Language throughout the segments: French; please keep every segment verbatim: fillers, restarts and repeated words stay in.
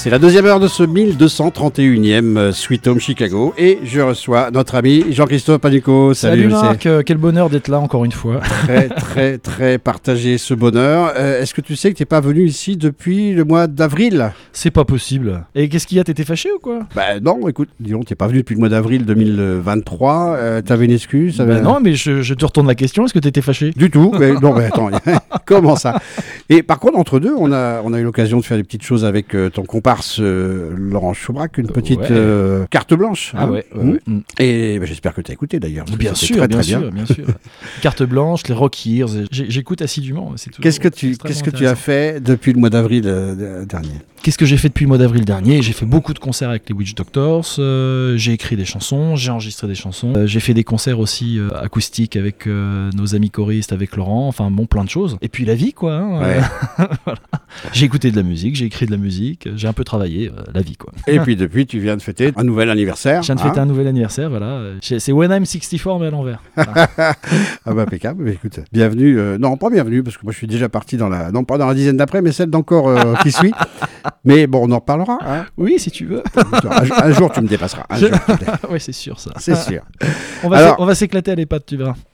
C'est la deuxième heure de ce mille deux cent trente et unième Sweet Home Chicago et je reçois notre ami Jean-Christophe Panucco. Salut, Salut Marc, euh, quel bonheur d'être là encore une fois. Très très très partagé ce bonheur. Euh, est-ce que tu sais que t'es pas venu ici depuis le mois d'avril ? C'est pas possible. Et qu'est-ce qu'il y a, t'étais fâché ou quoi ? Bah non, écoute, disons, t'es pas venu depuis le mois d'avril deux mille vingt-trois. Euh, t'avais une excuse ? Bah non, mais je, je te retourne la question, est-ce que t'étais fâché ? Du tout. Mais non, mais attends, comment ça ? Et par contre, entre deux, on a on a eu l'occasion de faire des petites choses avec euh, ton comparse euh, Laurent Chaubrac, une petite ouais. euh, carte blanche. Ah hein, ouais, ouais, mmh. ouais. Et bah, j'espère que tu as écouté d'ailleurs. Bien sûr, très, bien, très sûr bien. bien sûr. Carte blanche, les Rock Years, j'écoute assidûment. C'est qu'est-ce que tu qu'est-ce que tu as fait depuis le mois d'avril euh, dernier ? Qu'est-ce que j'ai fait depuis le mois d'avril dernier ? J'ai fait beaucoup de concerts avec les Witch Doctors, euh, j'ai écrit des chansons, j'ai enregistré des chansons, euh, j'ai fait des concerts aussi euh, acoustiques avec euh, nos amis choristes, avec Laurent, enfin bon, plein de choses. Et puis la vie, quoi. Hein, ouais. euh, voilà. J'ai écouté de la musique, j'ai écrit de la musique, j'ai un peu travaillé, euh, la vie, quoi. Et puis depuis, tu viens de fêter un nouvel anniversaire. Je viens de hein fêter un nouvel anniversaire, voilà. C'est When I'm sixty-four, mais à l'envers. Voilà. Ah bah impeccable, mais écoute, bienvenue, euh, non pas bienvenue, parce que moi je suis déjà parti dans la, non pas dans la dizaine d'après, mais celle d'encore euh, qui suit. Mais bon, on en reparlera. Hein. Oui, si tu veux. Un, un jour, tu me dépasseras. Un Je... jour, tu me dépasseras. Oui, c'est sûr, ça. C'est sûr. On va, Alors... on va s'éclater à l'EHPAD, tu verras.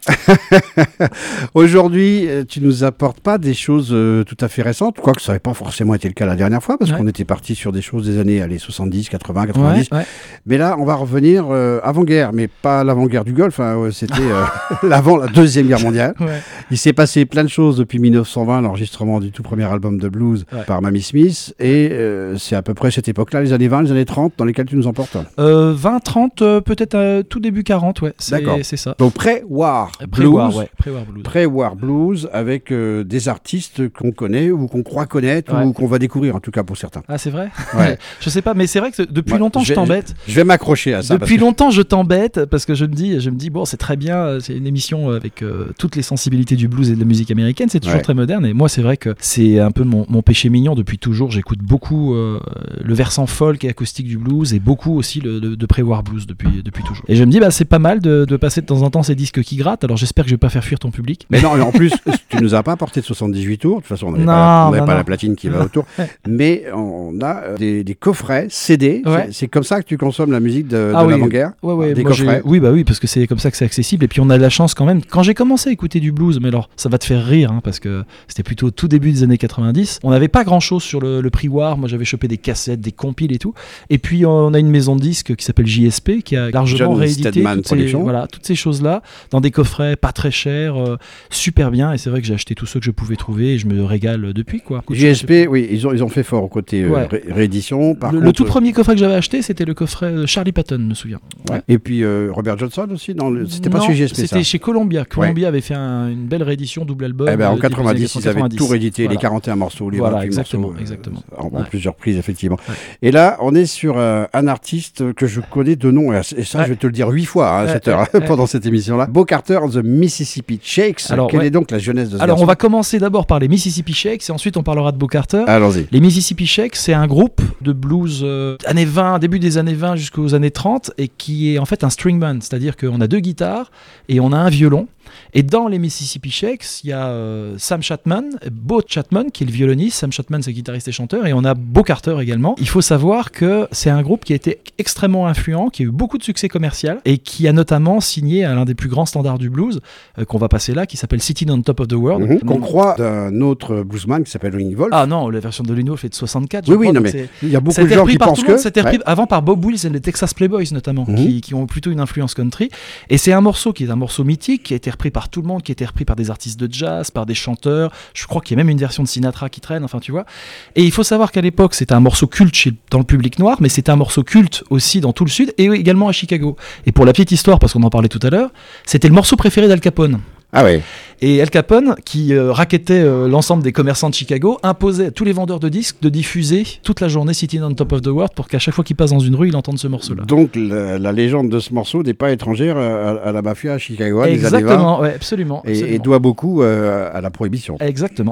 Aujourd'hui, tu nous apportes pas des choses euh, tout à fait récentes, quoique ça n'avait pas forcément été le cas la dernière fois, parce ouais. qu'on était parti sur des choses des années allez, soixante-dix, quatre-vingts, quatre-vingt-dix. Ouais, ouais. Mais là, on va revenir euh, avant-guerre, mais pas l'avant-guerre du Golfe, hein, ouais, c'était euh, l'avant la Deuxième Guerre mondiale. Ouais. Il s'est passé plein de choses depuis mille neuf cent vingt, l'enregistrement du tout premier album de blues ouais. par Mamie Smith, et euh, c'est à peu près cette époque-là, les années vingt, les années trente, dans lesquelles tu nous emportes. euh, vingt, trente, euh, peut-être euh, tout début quarante, ouais. C'est, D'accord. C'est ça. Donc pré-war blues, pré-war, ouais. pré-war blues, pré-war blues avec euh, des artistes qu'on connaît ou qu'on croit connaître ouais. ou qu'on va découvrir en tout cas pour certains. Ah c'est vrai. Ouais. Je sais pas, mais c'est vrai que depuis ouais, longtemps je, je t'embête. Je, je vais m'accrocher à ça. Depuis parce longtemps que... je t'embête parce que je me dis, je me dis bon c'est très bien, c'est une émission avec euh, toutes les sensibilités du blues et de la musique américaine, c'est toujours ouais. très moderne et moi c'est vrai que c'est un peu mon, mon péché mignon depuis toujours. J'écoute beaucoup euh, le versant folk et acoustique du blues et beaucoup aussi le, de, de pré-war blues depuis depuis toujours. Et je me dis bah c'est pas mal de, de passer de temps en temps ces disques qui grattent. Alors j'espère que je vais pas faire fuir ton public. Mais non, en plus tu nous as pas apporté de soixante-dix-huit tours. De toute façon on n'avait pas, la, pas la platine qui va autour. Mais on a des, des coffrets C D. Ouais. C'est, c'est comme ça que tu consommes la musique de, ah de oui. l'avant-guerre. Ouais, ouais, des moi coffrets. J'ai... Oui bah oui parce que c'est comme ça que c'est accessible. Et puis on a de la chance quand même. Quand j'ai commencé à écouter du blues, mais alors ça va te faire rire hein, parce que c'était plutôt au tout début des années quatre-vingt-dix. On n'avait pas grand-chose sur le, le pre-war. Moi j'avais chopé des cassettes, des compiles et tout. Et puis on a une maison de disques qui s'appelle J S P qui a largement John réédité toutes ces, voilà, toutes ces choses-là dans des coffrets pas très chers, euh, super bien. Et c'est vrai que j'ai acheté tous ceux que je pouvais trouver et je me régale depuis quoi. J S P, oui, ils ont ils ont fait fort au côté euh, ouais. ré- réédition. Par le, contre, le tout premier coffret que j'avais acheté, c'était le coffret de Charlie Patton, je me souviens. Ouais. Et puis euh, Robert Johnson aussi, dans le... c'était non, pas chez J S P c'était ça. C'était chez Columbia. Columbia ouais. avait fait un, une belle réédition, double album. Eh ben, en euh, quatre-vingt-dix, ils avaient tout réédité, voilà. Les quarante et un morceaux, les voilà, vingt-huit exactement, morceaux, exactement. Euh, en, en ouais. plusieurs prises, effectivement. Ouais. Et là, on est sur euh, un artiste que je connais de nom, et ça, ouais. je vais te le dire huit fois hein, à cette heure, ouais. pendant cette émission-là. Bo Carter and the Mississippi Shakes. Alors, Quelle ouais. est donc la jeunesse de ce Alors, garçon ? On va commencer d'abord par les Mississippi Shakes, et ensuite on parlera de Bo Carter. Allons-y. Les Mississippi Shakes, c'est un groupe de blues euh, années vingt, début des années vingt jusqu'aux années trente, et qui est en fait un string band, c'est-à-dire qu'on a deux guitares et on a un violon. Et dans les Mississippi Shakes, il y a euh, Sam Chatman, Bo Chatman qui est le violoniste, Sam Chatman c'est guitariste et chanteur, et on a Bo Carter également. Il faut savoir que c'est un groupe qui a été extrêmement influent, qui a eu beaucoup de succès commercial et qui a notamment signé à l'un des plus grands standards du blues euh, qu'on va passer là, qui s'appelle Sitting on Top of the World. Mm-hmm. Qu'on croit d'un autre bluesman qui s'appelle Lynn Wolf. Ah non, la version de Lynn Wolf est de soixante-quatre. Oui, je oui, crois, non, mais il y a beaucoup de gens qui pensent que... C'était repris ouais. avant par Bob Wills et les Texas Playboys notamment, mm-hmm. qui, qui ont plutôt une influence country. Et c'est un morceau qui est un morceau mythique, qui a été repris par tout le monde, qui a été repris par des artistes de jazz, par des chanteurs. Je crois qu'il y a même une version de Sinatra qui traîne, enfin tu vois. Et il faut savoir qu'à l'époque, c'était un morceau culte chez, dans le public noir, mais c'était un morceau culte aussi dans tout le Sud et également à Chicago. Et pour la petite histoire, parce qu'on en parlait tout à l'heure, c'était le morceau préféré d'Al Capone. Ah ouais. Et Al Capone, qui euh, rackettait euh, l'ensemble des commerçants de Chicago, imposait à tous les vendeurs de disques de diffuser toute la journée Sitting on Top of the World pour qu'à chaque fois qu'il passe dans une rue, il entende ce morceau-là. Donc la, la légende de ce morceau n'est pas étrangère à, à la mafia chicagoane. Exactement, ouais, absolument, et, absolument. Et doit beaucoup euh, à la prohibition. Exactement.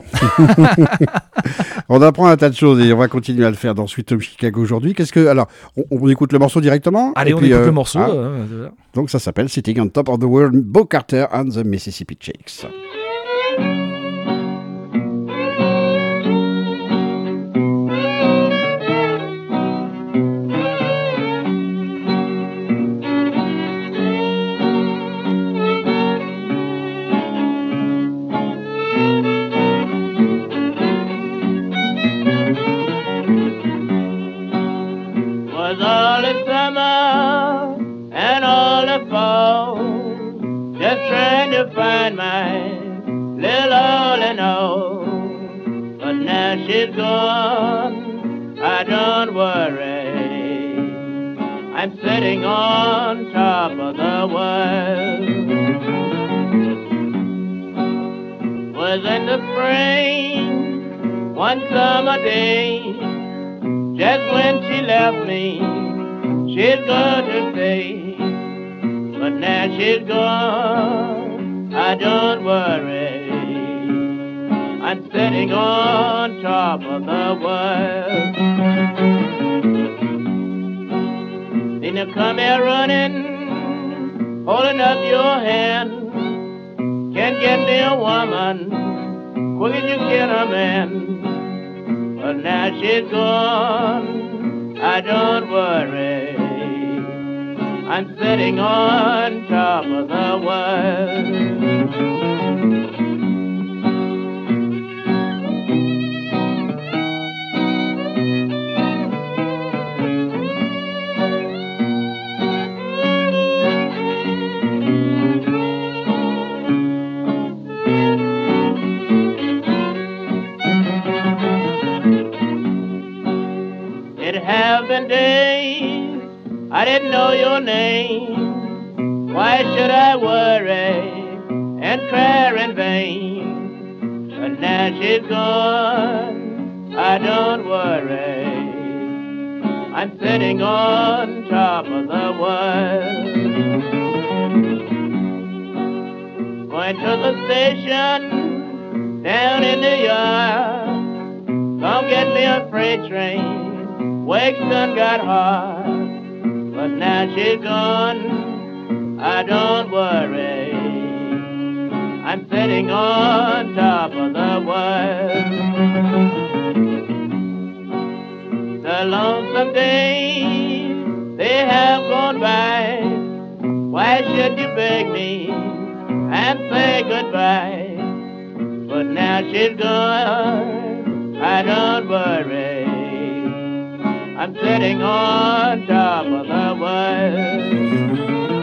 On apprend un tas de choses et on va continuer à le faire dans Sweet Home Chicago aujourd'hui. Qu'est-ce que alors on, on écoute le morceau directement ? Allez, on puis, écoute euh, le morceau. Hein euh, Donc ça s'appelle Sitting on Top of the World, Bo Carter and the Mississippi Shakes. join my little all in all. But now she's gone, I don't worry. I'm sitting on top of the world. Was in the spring, one summer day, just when she left me, she's good to stay. But now she's gone, I don't worry. I'm sitting on top of the world. Then you come here running, holding up your hand. Can't get me a woman, quick as you get a man. But now she's gone, I don't worry. I'm sitting on top of the world. It have been days I didn't know your name. Why should I worry and cry in vain? But now she's gone, I don't worry. I'm sitting on top of the world. Going to the station down in the yard. Come get me a freight train. Wakes done got hard. But now she's gone, I don't worry. I'm sitting on top of the world. The lonesome days, they have gone by. Why should you beg me and say goodbye? But now she's gone, I don't worry. I'm sitting on top of the world.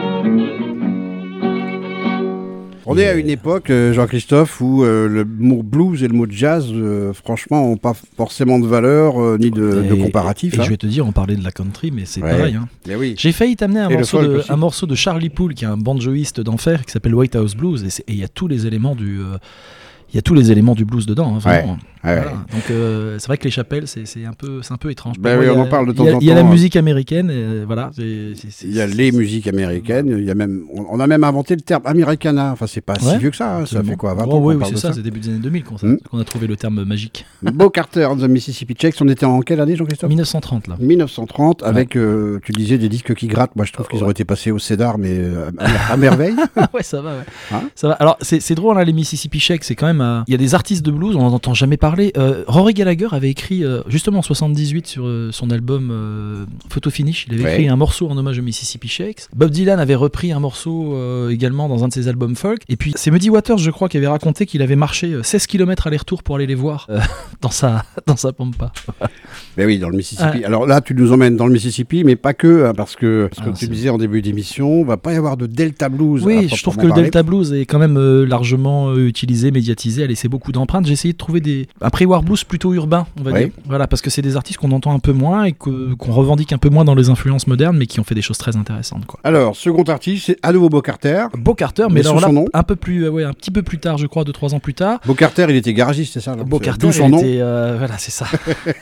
On est à une époque, euh, Jean-Christophe, où euh, le mot blues et le mot jazz, euh, franchement, n'ont pas forcément de valeur euh, ni de, et, de comparatif. Et, et hein. je vais te dire, on parlait de la country, mais c'est ouais. pareil. Hein. Oui. J'ai failli t'amener un morceau, de, un morceau de Charlie Poole, qui est un banjoïste d'enfer, qui s'appelle White House Blues, et il y a tous les éléments du... Euh, il y a tous les éléments du blues dedans, hein, vraiment. Ouais. Ouais, voilà. ouais. Donc euh, c'est vrai que les chapelles, c'est, c'est, un, peu, c'est un peu étrange. Ben oui, on en parle de temps en temps. Il y a la musique américaine, et voilà. C'est, c'est, c'est, il y a les musiques américaines, il y a même, on a même inventé le terme Americana. Enfin, c'est pas ouais, si vieux que ça, hein. Ça fait quoi, vingt oh, ans oui, qu'on oui, parle c'est de ça, ça, c'est début des années deux mille qu'on, mmh. qu'on a trouvé le terme magique. Bo Carter and the Mississippi Shakes, on était en quelle année, Jean-Christophe ? dix-neuf cent trente, là. dix-neuf cent trente, ouais. avec, euh, tu disais, des disques qui grattent. Moi, je trouve qu'ils auraient été passés au Cédar, mais euh, à, à merveille. Ouais, ça va, ouais. Hein ça va. Alors, c'est, c'est drôle, hein, les Mississippi Shakes, c'est quand même... Il euh, y a des artistes de blues, on n'en entend jamais parler. Euh, Rory Gallagher avait écrit, euh, justement en soixante-dix-huit, sur euh, son album euh, Photo Finish, il avait ouais. écrit un morceau en hommage aux Mississippi Shakes. Bob Dylan avait repris un morceau euh, également dans un de ses albums folk. Et puis, c'est Muddy Waters, je crois, qui avait raconté qu'il avait marché seize kilomètres aller-retour pour aller les voir euh, dans, sa, dans sa pampa. Ben oui, dans le Mississippi. Ah. Alors là, tu nous emmènes dans le Mississippi, mais pas que, hein, parce que, parce que ah, tu disais en début d'émission, il va pas y avoir de Delta Blues. Oui, je trouve que parler. Le Delta Blues est quand même euh, largement euh, utilisé, médiatisé, a laissé beaucoup d'empreintes. J'ai essayé de trouver des... un pre-war blues plutôt urbain, on va oui. dire. Voilà, parce que c'est des artistes qu'on entend un peu moins et que, qu'on revendique un peu moins dans les influences modernes, mais qui ont fait des choses très intéressantes, quoi. Alors, second artiste, c'est à nouveau Bo Carter. Bo Carter, mais, mais alors là, un peu plus, euh, ouais, un petit peu plus tard, je crois, deux trois ans plus tard. Bo Carter, il était garagiste, c'est ça? Bo Carter, il nom. était, euh, voilà, c'est ça.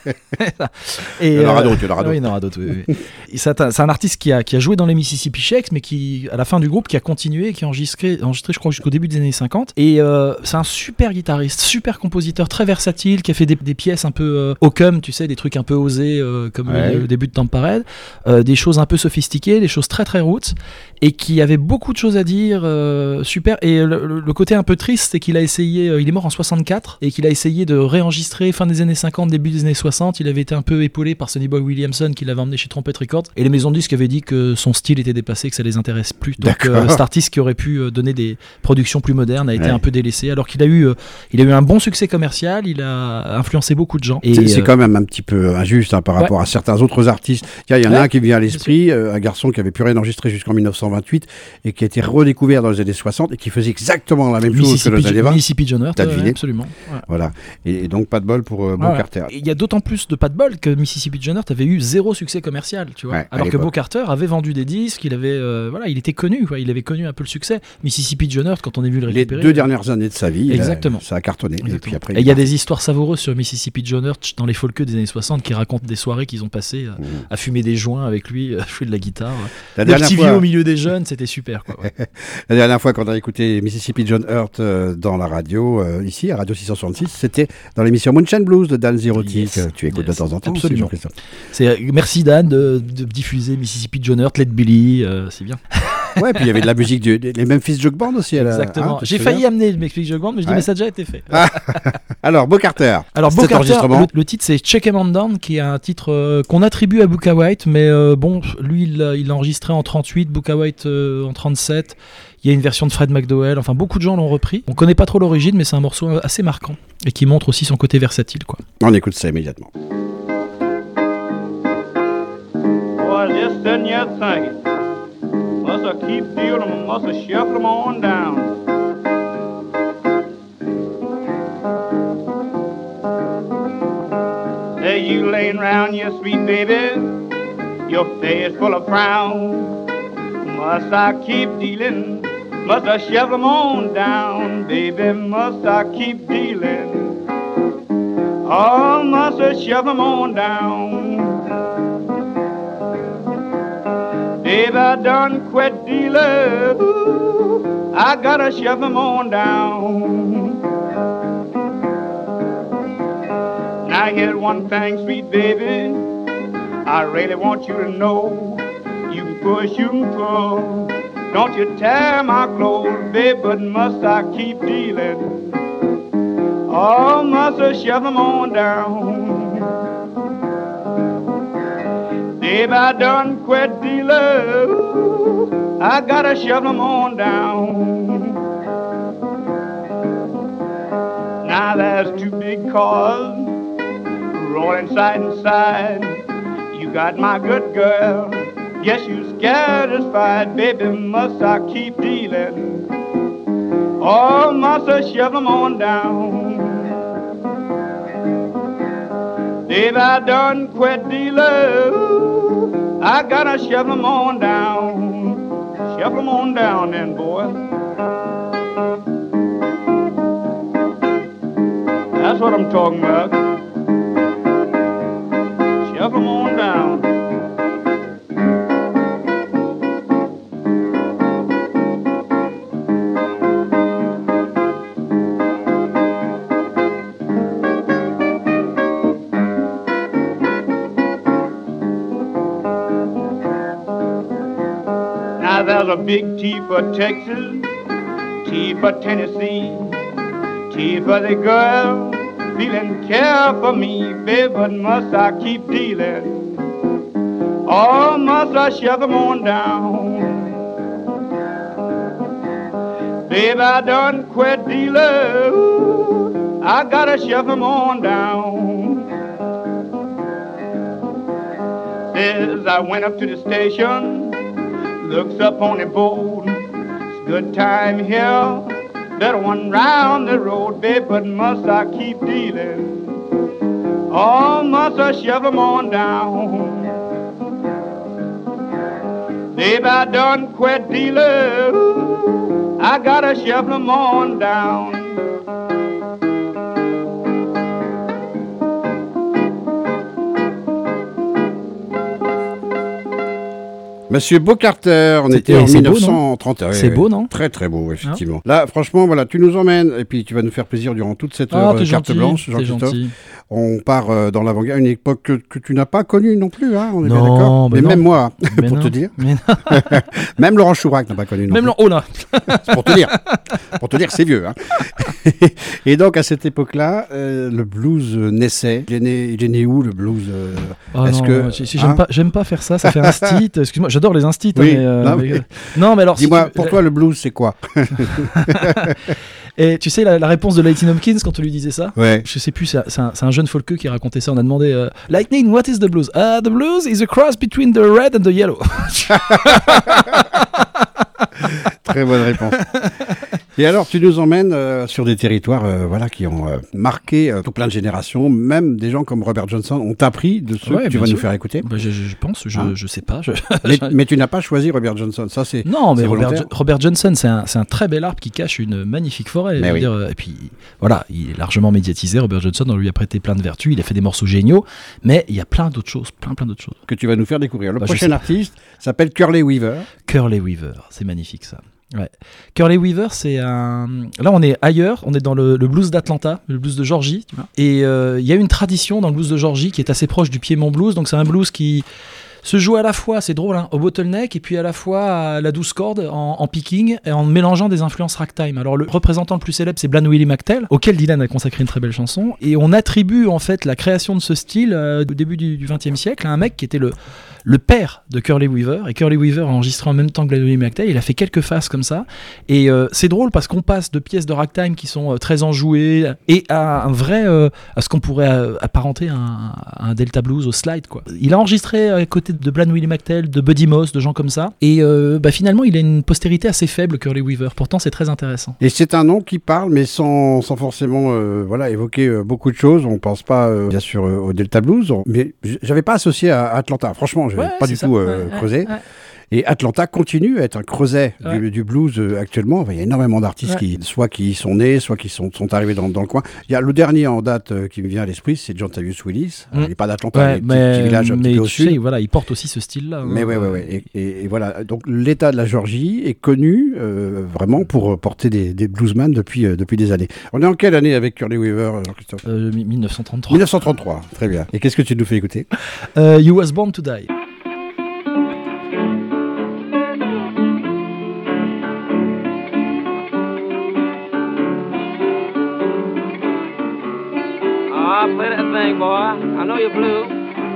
Et il y en aura d'autres, il y en aura d'autres. Oui, il y en aura d'autres, oui, oui. c'est, un, c'est un artiste qui a, qui a joué dans les Mississippi Shakes, mais qui, à la fin du groupe, qui a continué, qui a enregistré, enregistré je crois, jusqu'au début des années cinquante. Et euh, c'est un super guitariste, super compositeur, très versatile, qui a fait des, des pièces un peu euh, au cum, tu sais, des trucs un peu osés, euh, comme ouais. le, le début de Temp Parade, euh, des choses un peu sophistiquées, des choses très très roots, et qui avait beaucoup de choses à dire, euh, super. Et le, le côté un peu triste, c'est qu'il a essayé, euh, il est mort en soixante-quatre, et qu'il a essayé de réenregistrer fin des années cinquante, début des années soixante. Il avait été un peu épaulé par Sonny Boy Williamson, qui l'avait emmené chez Trumpet Records, et les maisons de disques avaient dit que son style était dépassé, que ça les intéresse plus. Donc euh, cet artiste qui aurait pu euh, donner des productions plus modernes a été ouais. un peu délaissé, alors qu'il a eu eu, euh, il a eu un bon succès commercial, il a influencé beaucoup de gens. Et c'est, c'est euh... quand même un petit peu injuste hein, par rapport ouais. à certains autres artistes. Il y en a ouais, un qui vient à l'esprit, euh, un garçon qui avait plus rien enregistré jusqu'en dix-neuf cent vingt-huit et qui a été redécouvert dans les années soixante et qui faisait exactement la même chose que dans les années vingt. Mississippi John Hurt, t'as deviné. Ouais, absolument. Ouais. Voilà. Et, et donc pas de bol pour euh, Beau ouais, Carter. Il y a d'autant plus de pas de bol que Mississippi John Hurt avait eu zéro succès commercial, tu vois. Ouais, alors que Beau Carter avait vendu des disques, il avait, euh, voilà, il était connu, quoi. Il avait connu un peu le succès. Mississippi John Hurt, quand on est venu le récupérer. Les deux dernières années de sa vie, exactement. A, ça a cartonné. Exactement. Et puis après, et il y a des histoires savoureuses sur Mississippi John Hurt dans les folkeux des années soixante qui racontent des soirées qu'ils ont passées à, mmh. à fumer des joints avec lui, à jouer de la guitare. La le petit fois... vieux au milieu des jeunes, c'était super, quoi. Ouais. La dernière fois qu'on a écouté Mississippi John Hurt euh, dans la radio, euh, ici, à Radio six cent soixante-six, c'était dans l'émission Moonshine Blues de Dan Zirotti, yes. que tu écoutes yes. de temps en temps. Absolument. Aussi, c'est, merci Dan de, de diffuser Mississippi John Hurt, Led Billy, euh, c'est bien. Ouais, puis il y avait de la musique, du, les Memphis Jug Band aussi. Elle exactement. A, hein, j'ai failli bien. amener le Memphis Jug Band, mais je ouais. dis, mais ça a déjà été fait. Ah. Alors, Beau Carter. Alors, Beau Carter, le, le titre c'est Check 'Em On Down, qui est un titre euh, qu'on attribue à Booka White, mais euh, bon, lui, il l'a, il l'a enregistré en trente-huit, Booka White euh, en trente-sept. Il y a une version de Fred McDowell, enfin beaucoup de gens l'ont repris. On connaît pas trop l'origine, mais c'est un morceau assez marquant et qui montre aussi son côté versatile, quoi. On écoute ça immédiatement. Boy, just sitting here thinking, must I keep dealing, must I shuffle them on down. Hey, you laying round your sweet baby, your face full of frown. Must I keep dealing? Must I shove them on down? Baby, must I keep dealing? Oh, must I shove them on down? Baby, I done quit dealing. Ooh, I gotta shove them on down. Now here's one thing, sweet baby, I really want you to know. You can push, you can pull. Don't you tear my clothes, babe, but must I keep dealing? Oh, must I shove them on down? Babe, I done quit dealing. I gotta shove them on down. Now there's two big cars rolling side and side. You got my good girl. Guess you satisfied, baby, must I keep dealing? Oh, must I shove them on down? Baby, I done quit dealing. I gotta shove them on down. Shove them on down then, boy. That's what I'm talking about. Shove them on down. There's a big T for Texas, T for Tennessee, T for the girl feeling care for me, babe, but must I keep dealing? Oh, must I shove them on down? Babe, I done quit dealing. I gotta shove them on down. Says I went up to the station, looks up on the board, it's good time here, better one round the road, babe, but must I keep dealing? Oh, must I shove them on down? Babe, I done quit dealing, I gotta shove them on down. Monsieur Beau Carter, on C'était, était en dix-neuf cent trente. Beau, c'est beau, non? Très très beau, effectivement. Ah. Là, franchement, voilà, tu nous emmènes et puis tu vas nous faire plaisir durant toute cette ah, heure carte gentil, blanche, Jean-Christophe. On part euh, dans l'avant-garde, une époque que, que tu n'as pas connue non plus, hein, on est non, bien d'accord. Mais mais non. Même moi, mais pour non. te dire. Mais même Laurent Chourac n'a pas connu non même plus. Même oh là. C'est pour te dire. Pour te dire, c'est vieux. Hein. Et donc à cette époque-là, euh, le blues naissait. Il est né, il est né où le blues euh, oh Est-ce non, que si, si, j'aime hein pas, j'aime pas faire ça. Ça fait un style. Excuse-moi, j'adore les instits. Oui, hein, mais, euh, non, mais, mais... euh, non, mais alors. Dis-moi, si tu... pour toi, le blues, c'est quoi? Et tu sais la, la réponse de Lightning Hopkins quand on lui disait ça? Ouais. Je sais plus, c'est, c'est, un, c'est un jeune folkeux qui racontait ça. On a demandé euh, Lightning, what is the blues? Uh, the blues is a cross between the red and the yellow. Très bonne réponse. Et alors, tu nous emmènes euh, sur des territoires euh, voilà, qui ont euh, marqué euh, tout plein de générations. Même des gens comme Robert Johnson ont appris de ceux Ouais, que tu vas sûr. nous faire écouter. Bah, je, je pense, je, hein je sais pas. Je... mais, mais tu n'as pas choisi Robert Johnson, ça c'est Non, mais c'est Robert, volontaire. Robert Johnson, c'est un, c'est un très bel arbre qui cache une magnifique forêt. Mais je veux oui. dire, et puis, voilà, il est largement médiatisé. Robert Johnson, on lui a prêté plein de vertus. Il a fait des morceaux géniaux. Mais il y a plein d'autres choses, plein, plein d'autres choses. Que tu vas nous faire découvrir. Le Bah, prochain artiste s'appelle Curly Weaver. Curly Weaver, c'est magnifique ça. Ouais. Curly Weaver, c'est un. Là, on est ailleurs, on est dans le, le blues d'Atlanta, le blues de Georgie. Tu vois. Et il euh, y a une tradition dans le blues de Georgie qui est assez proche du Piedmont Blues. Donc, c'est un blues qui se joue à la fois, c'est drôle, hein, au bottleneck et puis à la fois à la douze cordes en, en picking et en mélangeant des influences ragtime. Alors, le représentant le plus célèbre, c'est Bland Willie McTell, auquel Dylan a consacré une très belle chanson. Et on attribue en fait la création de ce style euh, au début du vingtième siècle à un mec qui était le. le père de Curly Weaver, et Curly Weaver a enregistré en même temps que Bland Willie McTell. Il a fait quelques faces comme ça, et euh, c'est drôle parce qu'on passe de pièces de ragtime qui sont euh, très enjouées et à un vrai, euh, à ce qu'on pourrait euh, apparenter à un, à un Delta Blues, au slide quoi. Il a enregistré à côté de Bland Willie McTell, de Buddy Moss, de gens comme ça, et euh, bah, finalement il a une postérité assez faible, Curly Weaver. Pourtant c'est très intéressant. Et c'est un nom qui parle, mais sans, sans forcément euh, voilà, évoquer euh, beaucoup de choses. On pense pas euh, bien sûr euh, au Delta Blues, on... mais j'avais pas associé à Atlanta. Franchement, je n'avais Ouais, pas du ça. tout euh, ouais, creusé. Ouais, ouais. Et Atlanta continue à être un creuset Ouais. du, du blues euh, actuellement. Enfin, il y a énormément d'artistes Ouais. qui, soit qui y sont nés, soit qui sont, sont arrivés dans, dans le coin. Il y a le dernier en date euh, qui me vient à l'esprit, c'est John Tavius Willis. Mm. Alors, il n'est pas d'Atlanta, Ouais, il est un petit, petit village un mais petit peu au tu sud. sais, voilà, il porte aussi ce style-là. Mais hein. ouais, ouais, ouais. Et, et, et voilà. Donc l'État de la Géorgie est connu euh, vraiment pour porter des, des bluesmen depuis, euh, depuis des années. On est en quelle année avec Curly Weaver, Jean-Christophe? Euh, mille neuf cent trente-trois. mille neuf cent trente-trois, très bien. Et qu'est-ce que tu nous fais écouter? Euh, You Was Born to Die. Ah, play that thing, boy. I know you're blue.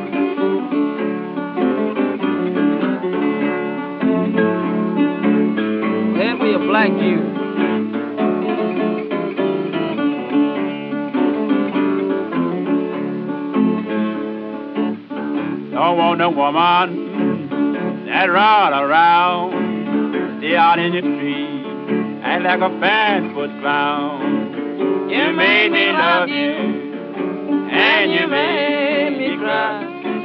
Head for your black youth. Don't want no woman that run around, stay out in the street, act like a fast-foot clown. You made me love you, and you made me cry.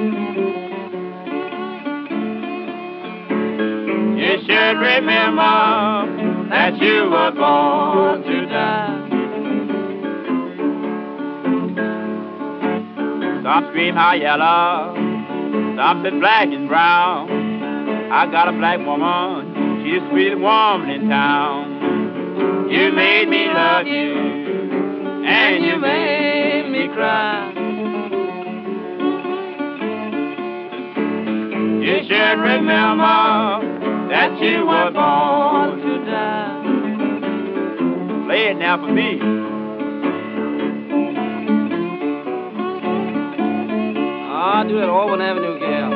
You should remember that you were born to die. Some scream high yellow, some say black and brown. I got a black woman, she's the sweetest woman in town. You made me love you, and you made me cry. You should remember that you were born to die. Play it now for me. I'll do that Auburn Avenue gal.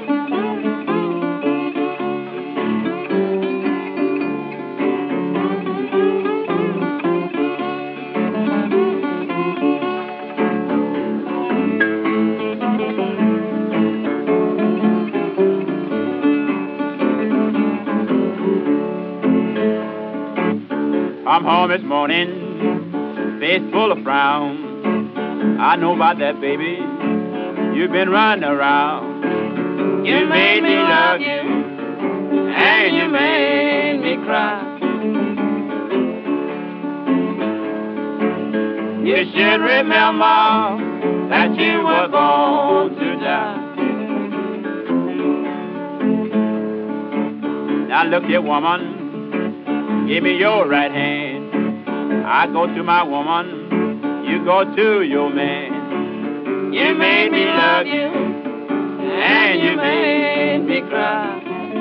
I'm home this morning, face full of frown. I know about that, baby. You've been running around. You made me love you, and you made me cry. You should remember that you were born to die. Now look here, woman, give me your right hand. I go to my woman, you go to your man. You made me love you, and you made me cry.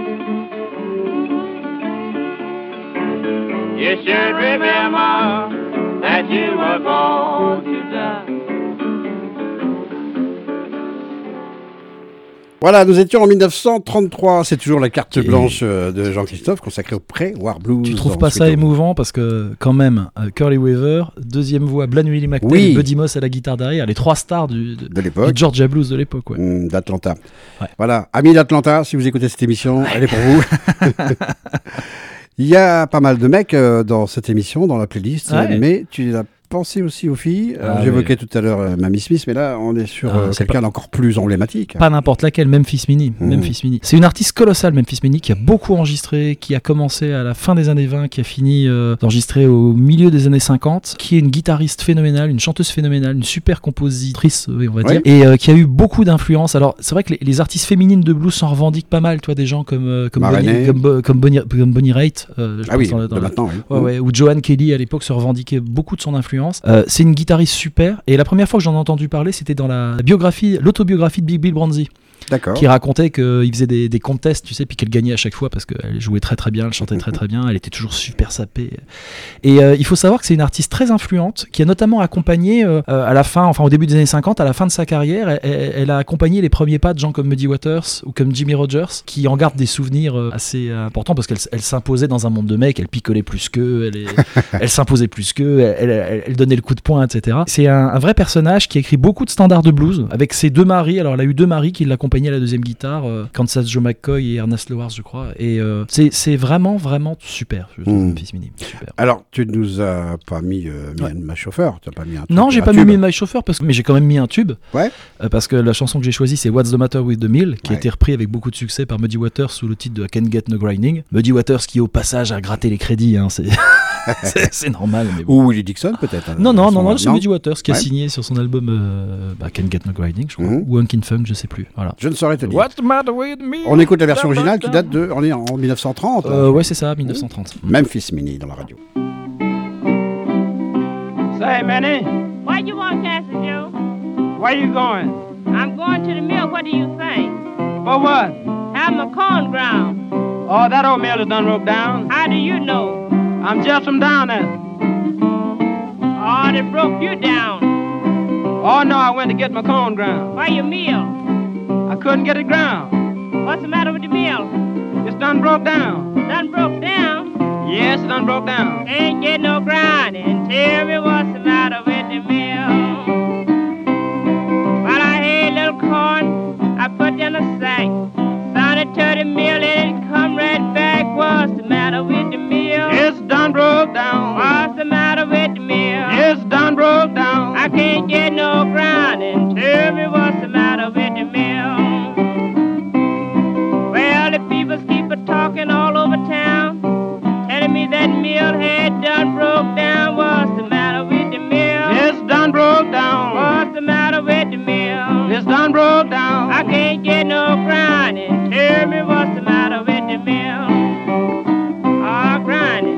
You should remember that you were born to die. Voilà, nous étions en dix-neuf cent trente-trois. C'est toujours la carte Et... blanche de Jean-Christophe consacrée au pré-War Blues. Tu trouves pas ça émouvant parce que quand même, euh, Curly Weaver, deuxième voix, Blanwilly McTell, oui. Buddy Moss à la guitare derrière, les trois stars du, de, de l'époque. du Georgia Blues de l'époque. Ouais. Mmh, d'Atlanta. Ouais. Voilà, amis d'Atlanta, si vous écoutez cette émission, elle est pour vous. Il y a pas mal de mecs euh, dans cette émission, dans la playlist, ouais. mais tu as pensé aussi aux filles. Ah, J'évoquais oui. tout à l'heure euh, Mamie Smith, mais là, on est sur ah, euh, quelqu'un pas... d'encore plus emblématique. Pas n'importe laquelle, Memphis Minnie. Mmh. Memphis Minnie. C'est une artiste colossale, Memphis Minnie, qui a beaucoup enregistré, qui a commencé à la fin des années vingt, qui a fini euh, d'enregistrer au milieu des années cinquante, qui est une guitariste phénoménale, une chanteuse phénoménale, une super compositrice, oui, on va ouais. dire, et euh, qui a eu beaucoup d'influence. Alors, c'est vrai que les, les artistes féminines de blues s'en revendiquent pas mal, toi, des gens comme, euh, comme, Bonnie, comme, comme, Bonnie, comme Bonnie Raitt, euh, ah oui, dans, dans maintenant, le... oui. ouais, ouais, ou Joanne Kelly à l'époque se revendiquait beaucoup de son influence. Euh, c'est une guitariste super, et la première fois que j'en ai entendu parler, c'était dans la biographie, l'autobiographie de Big Bill Broonzy. D'accord. Qui racontait qu'il faisait des, des contests, tu sais, puis qu'elle gagnait à chaque fois parce qu'elle jouait très très bien, elle chantait très très bien, elle était toujours super sapée. Et euh, il faut savoir que c'est une artiste très influente qui a notamment accompagné euh, à la fin, enfin au début des années cinquante, à la fin de sa carrière, elle, elle, elle a accompagné les premiers pas de gens comme Muddy Waters ou comme Jimmy Rogers, qui en gardent des souvenirs assez importants parce qu'elle elle s'imposait dans un monde de mecs, elle picolait plus qu'eux, elle, elle s'imposait plus qu'eux, elle, elle, elle donnait le coup de poing, et cetera. C'est un, un vrai personnage qui a écrit beaucoup de standards de blues avec ses deux maris. Alors elle a eu deux maris qui l'accompagnaient à la deuxième guitare, euh, Kansas Joe McCoy et Ernest Lowers, je crois. Et euh, c'est, c'est vraiment, vraiment super. Je trouve, mmh. Memphis Minnie, super. Alors, tu nous as pas mis euh, Me and My Chauffeur, tu n'as pas mis un tube. Non, j'ai pas tube. mis Me and My Chauffeur, parce que, mais j'ai quand même mis un tube. Ouais. Euh, parce que la chanson que j'ai choisie, c'est What's the Matter with the Mill, qui ouais. a été repris avec beaucoup de succès par Muddy Waters sous le titre de I Can't Get No Grinding. Muddy Waters qui, au passage, a gratté les crédits. Hein, c'est... c'est, c'est normal. Mais bon. Ou Willie Dixon, peut-être. Hein, non, non, non, non, c'est Muddy Waters qui ouais. a signé sur son album euh, bah, Can't Get No Grinding, je crois. Mmh. Ou Hunkin' Funk, je sais plus. Voilà. Je ne saurais te dire. What's the matter with me? On écoute la version originale qui date de. On est en dix-neuf cent trente. Euh, ouais, c'est ça, dix-neuf cent trente. Mmh. Memphis Minnie dans la radio. Say, Minnie. What you want, Cassie Joe? Where you going? I'm going to the mill. What do you think? For what? Have my corn ground. Oh, that old mill is done broke down. How do you know? I'm just from down there. Oh, they broke you down. Oh, no, I went to get my corn ground. Why your mill? I couldn't get it ground. What's the matter with the mill? It's done broke down. Done broke down? Yes, it done broke down. Ain't get no grinding. Tell me what's the matter with the mill. Well, I had a little corn I put in a sack. Sounded to the mill and it come right back. What's the matter with the mill? It's done broke down. What's the matter with the mill? It's done broke down. I can't get no grinding. Tell me what's the matter with the mill. Well, the people keep a talking all over town, telling me that mill had done broke down. What's the matter with the mill? It's done broke down. What's the matter with the mill? It's done broke down. I can't get no grinding. Tell me what's the matter with the mill? Ah, oh, grinding.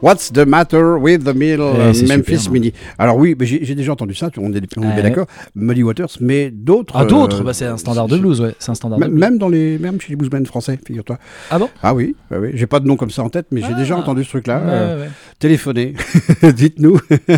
What's the matter with the middle Eh, Memphis super, Mini. Alors oui, mais j'ai, j'ai déjà entendu ça, on est, on est Ah, bien d'accord. Muddy Waters, mais d'autres. Ah, d'autres euh, bah, c'est un standard de c'est- blues, ouais. C'est un standard Même, de blues. même dans les, même chez les bluesmen français, figure-toi. Ah bon? Ah oui, oui, oui. J'ai pas de nom comme ça en tête, mais j'ai Ah. déjà entendu ce truc-là. Ouais, Euh, ouais, ouais. Téléphonez, dites-nous.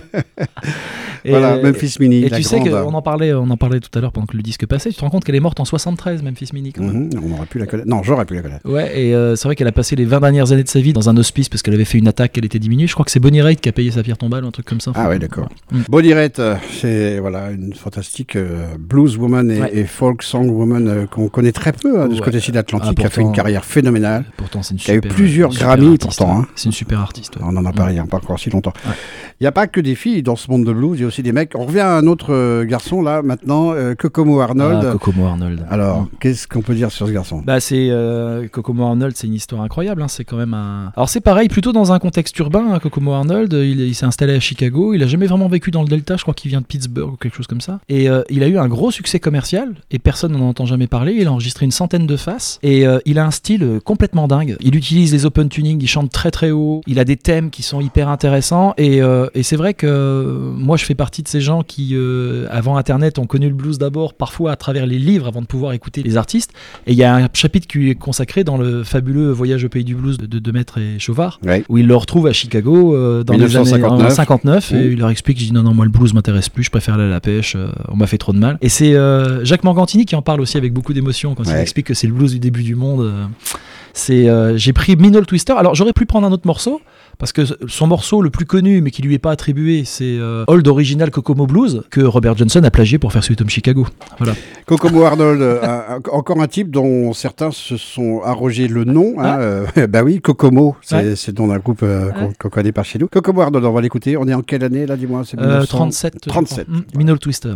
Et, Voilà, Memphis Mini. Et la tu sais grande. qu'on en parlait, on en parlait tout à l'heure pendant que le disque passait. Tu te rends compte qu'elle est morte en soixante-treize, Memphis Mini, quand même. Mhm, on aurait pu la connaître. Non, j'aurais pu la connaître. Ouais, et euh, c'est vrai qu'elle a passé les vingt dernières années de sa vie dans un hospice parce qu'elle avait fait une attaque, elle était diminuée. Je crois que c'est Bonnie Raitt qui a payé sa pierre tombale ou un truc comme ça. Ah ouais, d'accord. Mm. Bonnie Raitt, euh, c'est voilà, une fantastique euh, blues woman et, Ouais. et folk song woman euh, qu'on connaît très peu hein, de ce Ouais. côté-ci de l'Atlantique, Ah, qui a fait une pourtant- carrière phénoménale. Pourtant, c'est une Qui a eu super. plusieurs une super Grammys, artiste, pourtant, ouais. hein. C'est une super artiste. ouais. On n'en a pas rien, pas encore si longtemps. Ouais. Il n'y a pas que des filles dans ce monde de blues, il y a aussi des mecs. On revient à un autre euh, garçon là maintenant, euh, Kokomo Arnold. Ah, Kokomo Arnold. Alors, Mm. qu'est-ce qu'on peut dire sur ce garçon? Bah c'est euh, Kokomo Arnold, c'est une histoire incroyable. Hein, c'est quand même un. Alors c'est pareil, plutôt dans un contexte urbain. Hein, Kokomo Arnold, il, il s'est installé à Chicago. Il a jamais vraiment vécu dans le Delta. Je crois qu'il vient de Pittsburgh ou quelque chose comme ça. Et euh, il a eu un gros succès commercial et personne n'en entend jamais parler. Il a enregistré une centaine de faces et euh, il a un style euh, complètement dingue. Il utilise les open tuning, il chante très très haut. Il a des thèmes qui sont hyper intéressants et, euh, et c'est vrai que euh, moi je fais partie de ces gens qui euh, avant Internet ont connu le blues d'abord, parfois à travers les livres avant de pouvoir écouter les artistes. Et il y a un chapitre qui est consacré dans le fabuleux Voyage au pays du blues de, de Maître et Chauvard, Ouais. où il le retrouve à Chicago euh, dans les années dix-neuf cent cinquante-neuf. cinquante-neuf et Mmh. il leur explique, je dis non non moi le blues m'intéresse plus, je préfère aller à la pêche, euh, on m'a fait trop de mal. Et c'est euh, Jacques Morgantini qui en parle aussi avec beaucoup d'émotion quand il Ouais. explique que c'est le blues du début du monde. euh, c'est euh, j'ai pris Minol Twister. Alors j'aurais pu prendre un autre morceau parce que son morceau le plus connu mais qui lui est pas attribué, c'est euh, Old Original Kokomo Blues que Robert Johnson a plagié pour faire Sweet Home Chicago. Voilà. Kokomo Arnold, euh, un- encore un type dont certains se sont arrogés le nom. Hein, Ah. euh, bah oui, Kokomo, c'est, Ouais. c'est le nom d'un groupe euh, qu'on, Ouais. qu'on connaît par chez nous. Kokomo Arnold, on va l'écouter. On est en quelle année là, dis-moi? C'est Euh, mille neuf cents trente-sept. je trente-sept. crois. Mm, Minol Twister.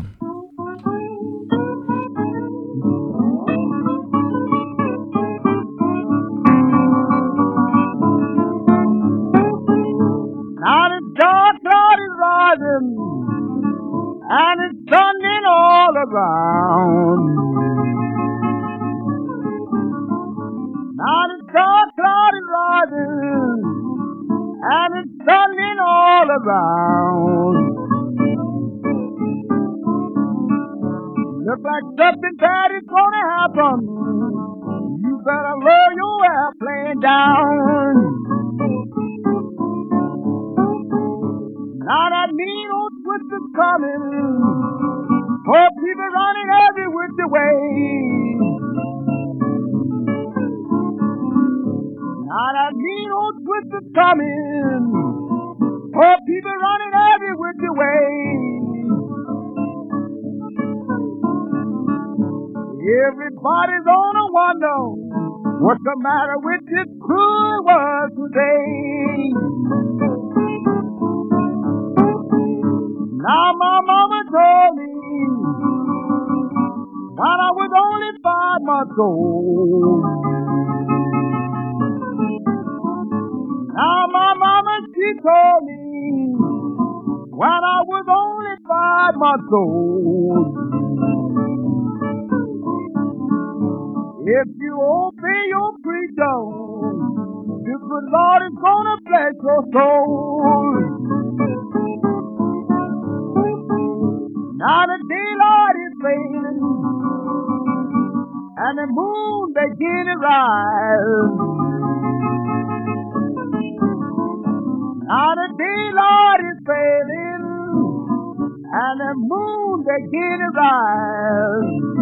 Now the dark cloud is rising, and it's thundering all around. Now the dark cloud is rising, and it's thundering all around. Look like something bad is gonna happen. You better lower your airplane down. Now that mean old twist is coming. Poor people running every which way. Now that mean old twist is coming. Poor people running every which way. Everybody's on a wonder what's the matter with this cruel world today. Now my mama told me when I was only five months old. Now my mama, she told me when I was only five months old. If you obey your preacher, the good Lord is gonna bless your soul. Now the daylight is fading, and the moon begin to rise. Now the daylight is fading, and the moon begin to rise.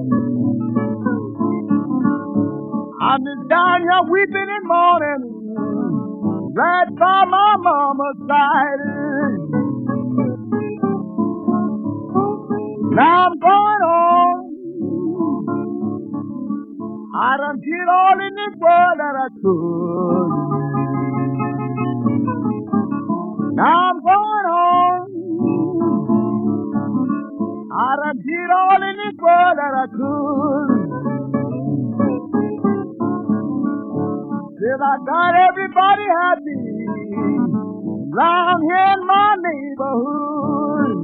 I'm just down here weeping and mourning, right by my mama's side. Now I'm going home. I done did all in this world that I could. Now I'm going home. I done did all in this world that I could. Till I got everybody happy round here in my neighborhood.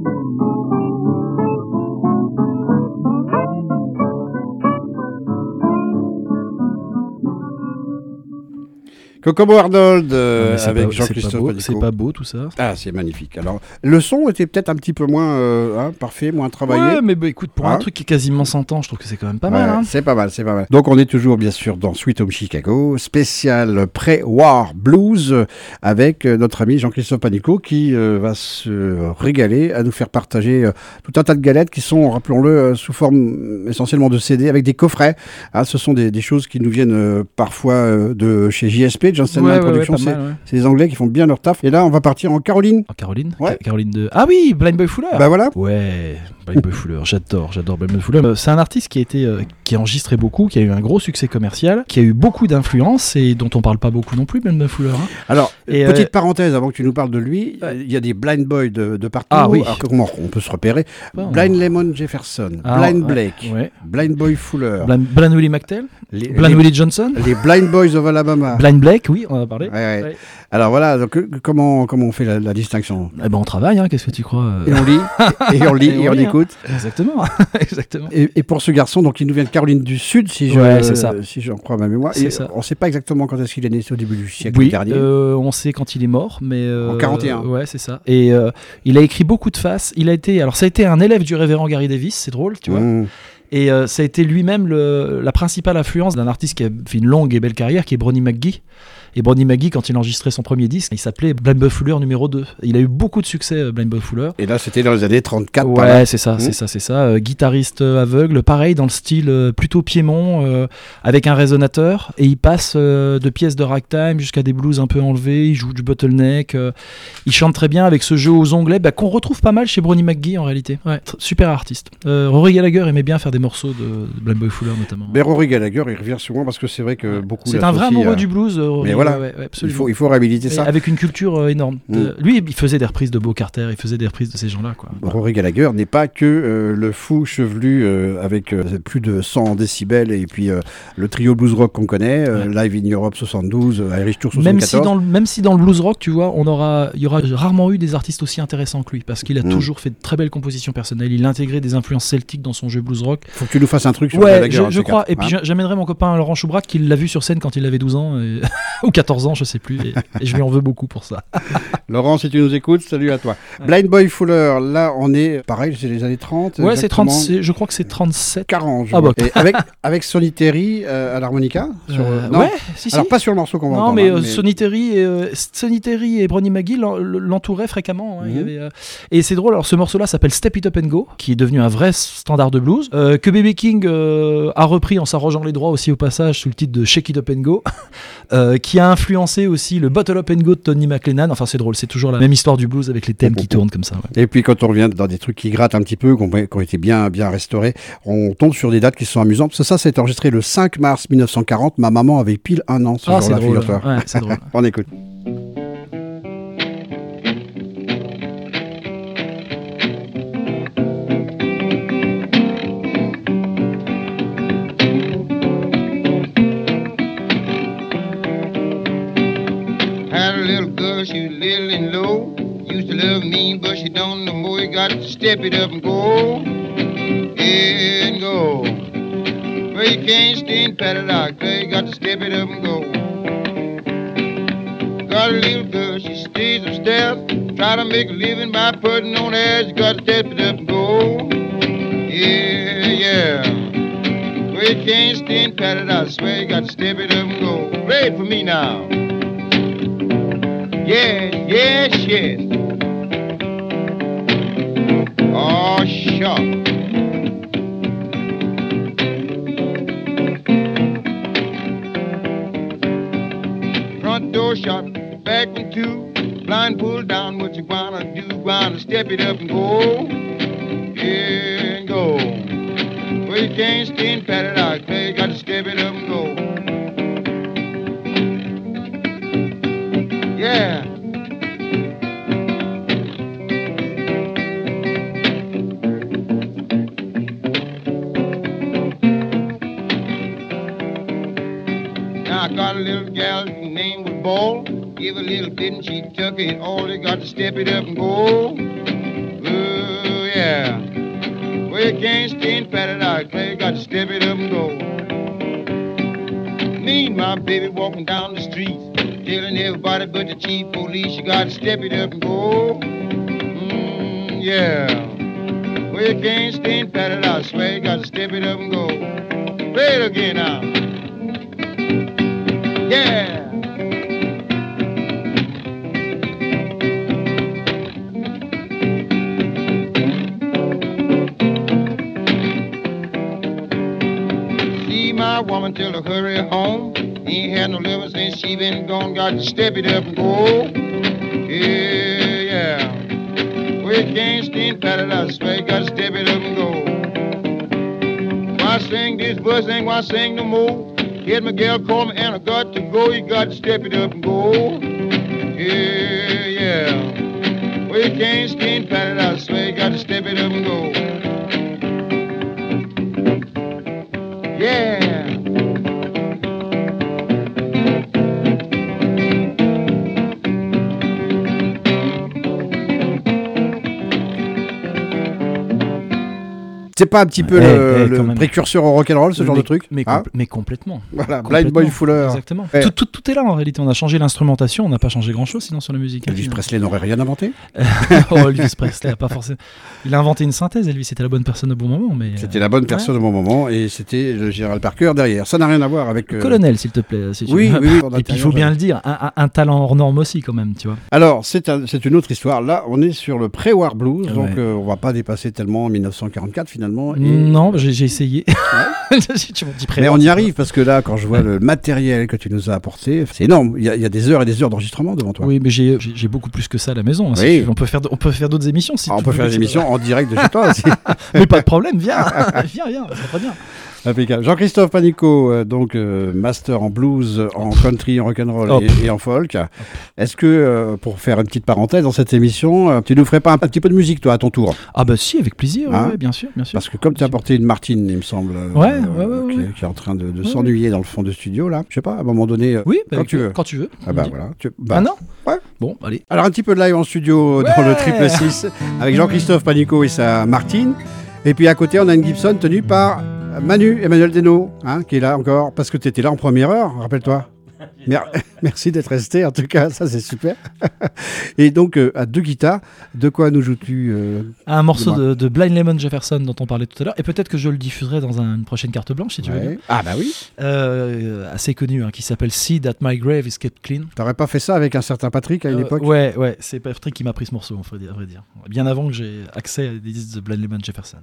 Kokomo Arnold euh, non, avec pas, Jean-Christophe Panico. C'est pas beau tout ça. Ah, c'est magnifique. Alors, le son était peut-être un petit peu moins euh, hein, parfait, moins travaillé. Ouais, mais bah, écoute, pour hein un truc qui est quasiment cent ans, je trouve que c'est quand même pas ouais, mal. Hein. C'est pas mal, c'est pas mal. Donc, on est toujours, bien sûr, dans Sweet Home Chicago, spécial pré-war blues, euh, avec euh, notre ami Jean-Christophe Panico, qui euh, va se régaler à nous faire partager euh, tout un tas de galettes qui sont, rappelons-le, euh, sous forme essentiellement de C D, avec des coffrets. Ah, ce sont des, des choses qui nous viennent euh, parfois euh, de chez J S P, Johnson ouais, Production. Ouais, ouais, c'est, mal, ouais. c'est les Anglais qui font bien leur taf. Et là, on va partir en Caroline. En Caroline ouais. Caroline de... Ah oui, Blind Boy Fuller. Bah voilà. Ouais, Blind Boy Fuller, j'adore, j'adore Blind Boy Fuller. Euh, c'est un artiste qui a été, euh, qui a enregistré beaucoup, qui a eu un gros succès commercial, qui a eu beaucoup d'influence et dont on parle pas beaucoup non plus, Blind Boy Fuller. Hein. Alors, et petite euh... parenthèse avant que tu nous parles de lui, il ouais. y a des Blind Boys de, de partout. Ah oui. Alors, comment on peut se repérer bon, Blind Lemon Jefferson, ah, Blind ouais, Blake, ouais. Blind Boy Fuller, Blind, Blind Willie McTell, les, Blind les, Willie Johnson, les Blind Boys of Alabama, Blind Blake, oui, on en a parlé. Ouais, ouais. Ouais. Alors voilà, donc, comment, comment on fait la, la distinction? Eh ben on travaille, hein, qu'est-ce que tu crois euh... Et on lit, et on lit, et, et on, on lit, écoute. Hein. Exactement, exactement. Et, et pour ce garçon, donc il nous vient de Caroline du Sud, si je, ouais, c'est ça. si j'en crois à ma mémoire. C'est et ça. On ne sait pas exactement quand est-ce qu'il est né, c'est au début du siècle oui, dernier. Euh, on sait quand il est mort, mais euh, en quarante et un. Ouais, c'est ça. Et euh, il a écrit beaucoup de faces. Il a été, alors ça a été un élève du révérend Gary Davis, c'est drôle, tu vois. Mmh. Et euh, ça a été lui-même le, la principale influence d'un artiste qui a fait une longue et belle carrière, qui est Brownie McGhee. Et Brownie McGhee, quand il enregistrait son premier disque, il s'appelait Blind Boy Fuller numéro deux. Il a eu beaucoup de succès, Blind Boy Fuller. Et là, c'était dans les années trente-quatre. Ouais, c'est ça, mmh. c'est ça, c'est ça. Euh, guitariste aveugle, pareil, dans le style euh, plutôt piémont, euh, avec un résonateur. Et il passe euh, de pièces de ragtime jusqu'à des blues un peu enlevés. Il joue du bottleneck. Euh, il chante très bien avec ce jeu aux onglets bah, qu'on retrouve pas mal chez Brownie McGhee en réalité. Ouais, t- super artiste. Euh, Rory Gallagher aimait bien faire des morceaux de, de Blind Boy Fuller notamment. Mais Rory Gallagher, il revient souvent parce que c'est vrai que beaucoup. C'est un vrai amoureux à... du blues. Euh, Rory, Mais voilà, ouais, ouais, il faut, il faut réhabiliter ça. Avec une culture euh, énorme. Mm. Euh, lui, il faisait des reprises de Beau Carter, il faisait des reprises de ces gens-là. Quoi. Rory Gallagher n'est pas que euh, le fou chevelu euh, avec euh, plus de cent décibels et puis euh, le trio blues rock qu'on connaît, euh, ouais. Live in Europe soixante-douze, euh, Irish Tour soixante-quatorze. Même si, dans le, même si dans le blues rock, tu vois, on aura, il y aura rarement eu des artistes aussi intéressants que lui, parce qu'il a mm. toujours fait de très belles compositions personnelles. Il a intégré des influences celtiques dans son jeu blues rock. Faut que tu nous fasses un truc sur ouais, Gallagher. Je, je crois. Hein. Et puis j'amènerai mon copain Laurent Choubrac, qui l'a vu sur scène quand il avait douze ans et... ou quatorze ans, je sais plus. Et, et je lui en veux beaucoup pour ça. Laurent, si tu nous écoutes, salut à toi. Ouais. Blind Boy Fuller, là on est pareil, c'est les années trente. Ouais, c'est trente, c'est, je crois que c'est trente-sept. quarante. Ah bah. Et avec, avec Sonny Terry euh, à l'harmonica sur, euh, non. Ouais, si, si. Alors pas sur le morceau qu'on va non, entendre. mais, hein, euh, mais... Sonny Terry et, euh, Sonny Terry et Brownie McGhee l'entouraient fréquemment. Hein, mm-hmm. il y avait, euh... Et c'est drôle, alors ce morceau-là s'appelle Step It Up and Go, qui est devenu un vrai standard de blues, euh, que B B King euh, a repris en s'arrogeant les droits aussi au passage sous le titre de Shake It Up and Go, euh, qui a influencé aussi le Bottle Up and Go de Tony McLennan. Enfin, c'est drôle, c'est toujours la même histoire du blues avec les thèmes qui tournent comme ça. Ouais. Et puis quand on revient dans des trucs qui grattent un petit peu, qui ont, qui ont été bien, bien restaurés, on tombe sur des dates qui sont amusantes. Parce que ça, c'est enregistré le cinq mars mille neuf cent quarante. Ma maman avait pile un an ce ah, jour-là, figure-toi. Ouais, c'est drôle. On écoute. Step it up and go, and go. Well, you can't stand patted out, you got to step it up and go. Got a little girl, she stays upstairs, try to make a living by putting on airs. You got to step it up and go, yeah, yeah. Well, you can't stand patted out, I swear you got to step it up and go. Play it for me now. Yes, yes, yes. Oh, sure. Front door shut, back one two. Blind pull down, what you wanna do? Wanna step it up and go, yeah, and go. Well, you can't stand pat it out, you gotta step it up and go. Yeah. I got a little gal, her name was Ball. Give a little bit and she took it all. You got to step it up and go. Oh, yeah. Well, you can't stand pat it out, you got to step it up and go. Me and my baby walking down the street. and everybody but the chief police. You got to step it up and go. Mm, yeah. Well, you can't stand pat it out. I swear you got to step it up and go. Play it again now. Yeah. My woman tell her hurry home. Ain't had no liver since she been gone. Got to step it up and go. Yeah, yeah. Well, you can't stand pat it out. I swear you got to step it up and go. Why sing this verse? Ain't why sing no more. Kid Miguel called me and I got to go. You got to step it up and go. Yeah, yeah. Well, you can't stand pat it out. I swear you got to step it up and go. Yeah. C'est pas un petit peu hey, le, hey, le précurseur au rock'n'roll, ce mais, genre de truc mais, hein compl- mais complètement. Voilà, complètement. Blind Boy Fuller. Exactement. Hey. Tout, tout, tout est là en réalité. On a changé l'instrumentation, on n'a pas changé grand-chose sinon sur la musique. Elvis Presley n'aurait rien inventé. Oh, Elvis Presley a pas forcément. Il a inventé une synthèse. Elvis, c'était la bonne personne au bon moment, mais. C'était la bonne personne ouais. au bon moment et c'était le Gérald Parker derrière. Ça n'a rien à voir avec. Euh... Colonel, s'il te plaît. Si tu oui, veux. oui, oui. Et puis il faut bien le dire, un, un, un talent hors norme aussi quand même, tu vois. Alors c'est un, c'est une autre histoire. Là, on est sur le pré-war blues, Ouais. donc euh, on va pas dépasser tellement en dix-neuf cent quarante-quatre finalement. Et... Non, j'ai, j'ai essayé. Ouais. tu m'as dit Mais on y arrive parce que là, quand je vois le matériel que tu nous as apporté, c'est énorme. Il y a, il y a des heures et des heures d'enregistrement devant toi. Oui, mais j'ai, j'ai, j'ai beaucoup plus que ça à la maison. Hein, si Oui. tu veux. On peut faire, on peut faire d'autres émissions. Si Alors, on tu peut veux, faire des émissions en direct de chez toi aussi. Mais pas de problème, viens, viens, viens, ça va bien. Impeccable. Jean-Christophe Panico, euh, donc euh, master en blues, en country, en rock'n'roll Hop. et, et en folk. Hop. Est-ce que, euh, pour faire une petite parenthèse dans cette émission, euh, tu nous ferais pas un, un petit peu de musique, toi, à ton tour? Ah bah si, avec plaisir, Hein ouais, bien sûr, bien sûr. Parce que comme tu as apporté une Martine, il me semble, euh, Ouais, euh, ouais, ouais, qui, ouais. est, qui est en train de, de Ouais, s'ennuyer dans le fond du studio, là. Je sais pas, à un moment donné, euh, Oui, bah, quand avec- tu veux. Quand tu veux. Ah bah on dit. voilà. Tu... Bah, Ah non Ouais. Bon, allez. Alors un petit peu de live en studio Ouais. dans le triple six avec Jean-Christophe Panico et sa Martine. Et puis à côté, on a une Gibson tenue par Manu, Emmanuel Desnaux, hein, qui est là encore, parce que tu étais là en première heure, rappelle-toi. Mer- Merci d'être resté, en tout cas, ça c'est super. Et donc, euh, à deux guitares, de quoi nous joues-tu euh, Un morceau Dis-moi. de, de Blind Lemon Jefferson dont on parlait tout à l'heure, et peut-être que je le diffuserai dans un- une prochaine carte blanche si tu veux. ouais. bien. Ah bah oui, Euh, assez connu, hein, qui s'appelle See That My Grave Is Kept Clean. t'aurais pas fait ça avec un certain Patrick à une Euh, époque? Ouais, ouais, c'est Patrick qui m'a pris ce morceau, à vrai dire- à vrai dire. Bien avant que j'ai accès à des disques de Blind Lemon Jefferson.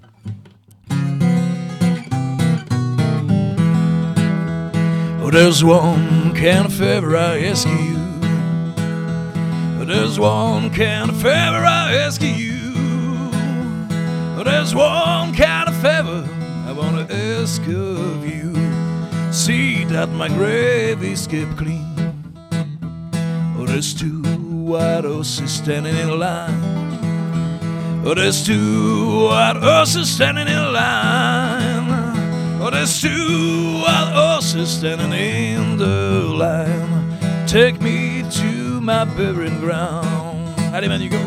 Oh, there's one kind of favor I ask you. Oh, there's one kind of favor I ask you. Oh, there's one kind of favor I want to ask of you. See that my grave is kept clean. Oh, there's two white horses standing in line. Oh, there's two white horses standing in line. Oh, there's two wild horses standing in the line. Take me to my burying ground. Allez, man, you go.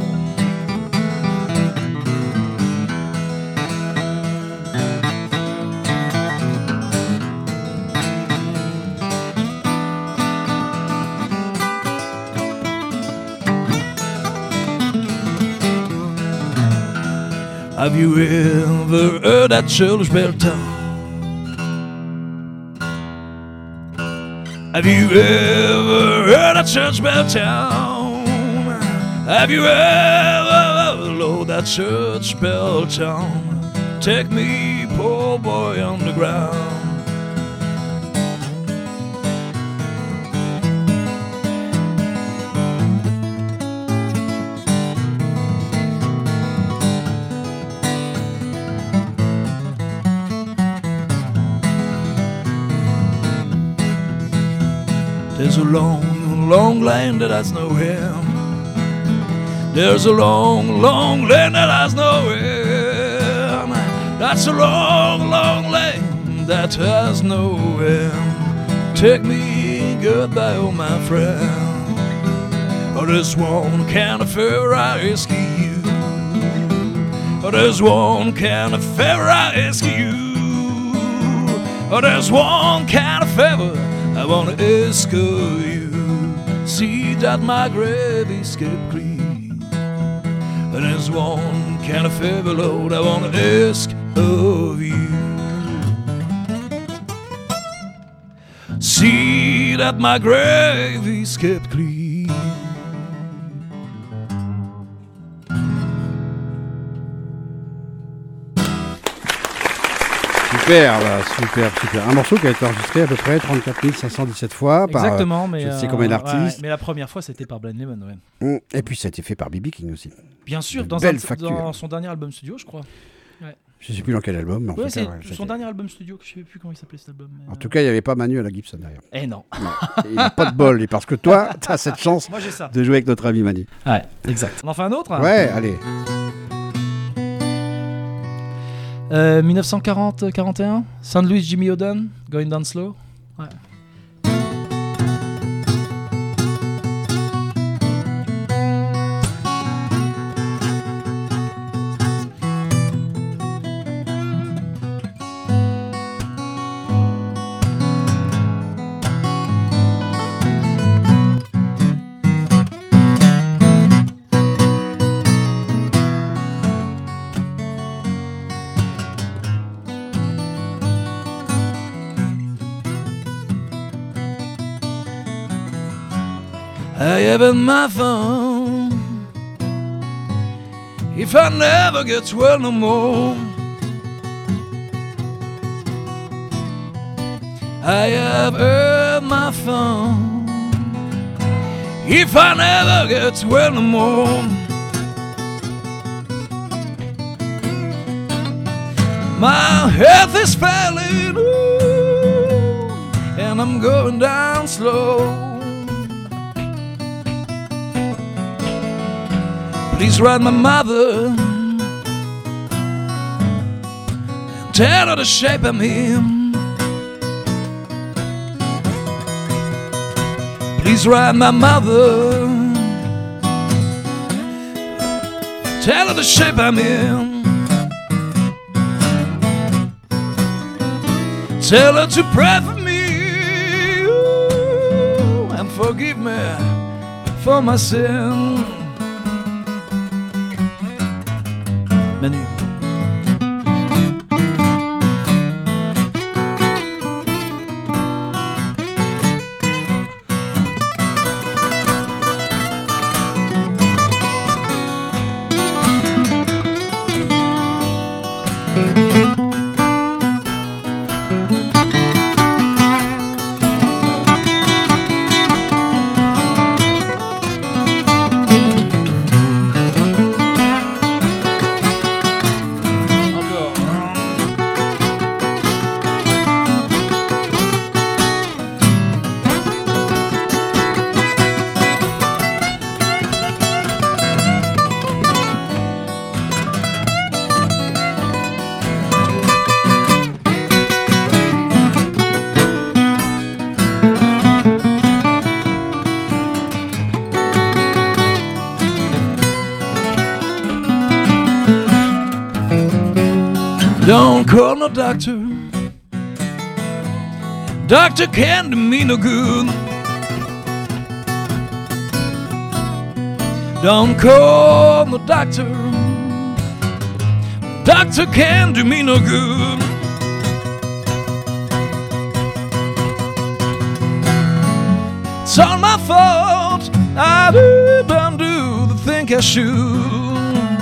Have you ever heard that church bell toll? Have you ever heard a church bell town? Have you ever heard that church bell town? Take me, poor boy, on the ground. There's a long, long lane that has no end. There's a long, long lane that has no end. That's a long, long lane that has no end. Take me goodbye, oh my friend. Oh, there's one kind of favor I ask you. Oh, there's one kind of favor I ask you. Oh, there's one kind of favor I wanna ask of you. See that my gravy skip clean. There's one kind of favor, Lord, I want to ask of you. See that my gravy's kept clean. Super, là, super, super. Un morceau qui a été enregistré à peu près trente-quatre mille cinq cent dix-sept fois par Exactement, mais je ne sais euh, combien d'artistes. ouais, mais la première fois, c'était par Blind Lemon, ouais. Et puis ça a été fait par B B King aussi. Bien sûr, Une dans, belle un, facture. dans son dernier album studio, je crois. Ouais. Je ne sais plus dans quel album, mais en Ouais, tout c'est cas, ouais, son c'était- dernier album studio, je ne sais plus comment il s'appelait cet album. mais, En euh, tout cas, il n'y avait pas Manu à la Gibson derrière. Eh non. Non. Il n'a pas de bol, et parce que toi, tu as cette chance Moi j'ai ça. de jouer avec notre ami Manu. Ouais, exact. On en fait un autre Ouais, allez. euh, dix-neuf cent quarante quarante et un, Saint Louis Jimmy Oden, Going Down Slow. Ouais. I have in my phone. If I never get well no more, I have earned my phone. If I never get well no more, my health is failing, ooh, and I'm going down slow. Please write my mother, tell her the shape I'm in. Please write my mother, tell her the shape I'm in. Tell her to pray for me, ooh, and forgive me for my sin. Menu. Don't call no doctor. Doctor can't do me no good. Don't call no doctor. Doctor can't do me no good. It's all my fault. I didn't do the thing I should.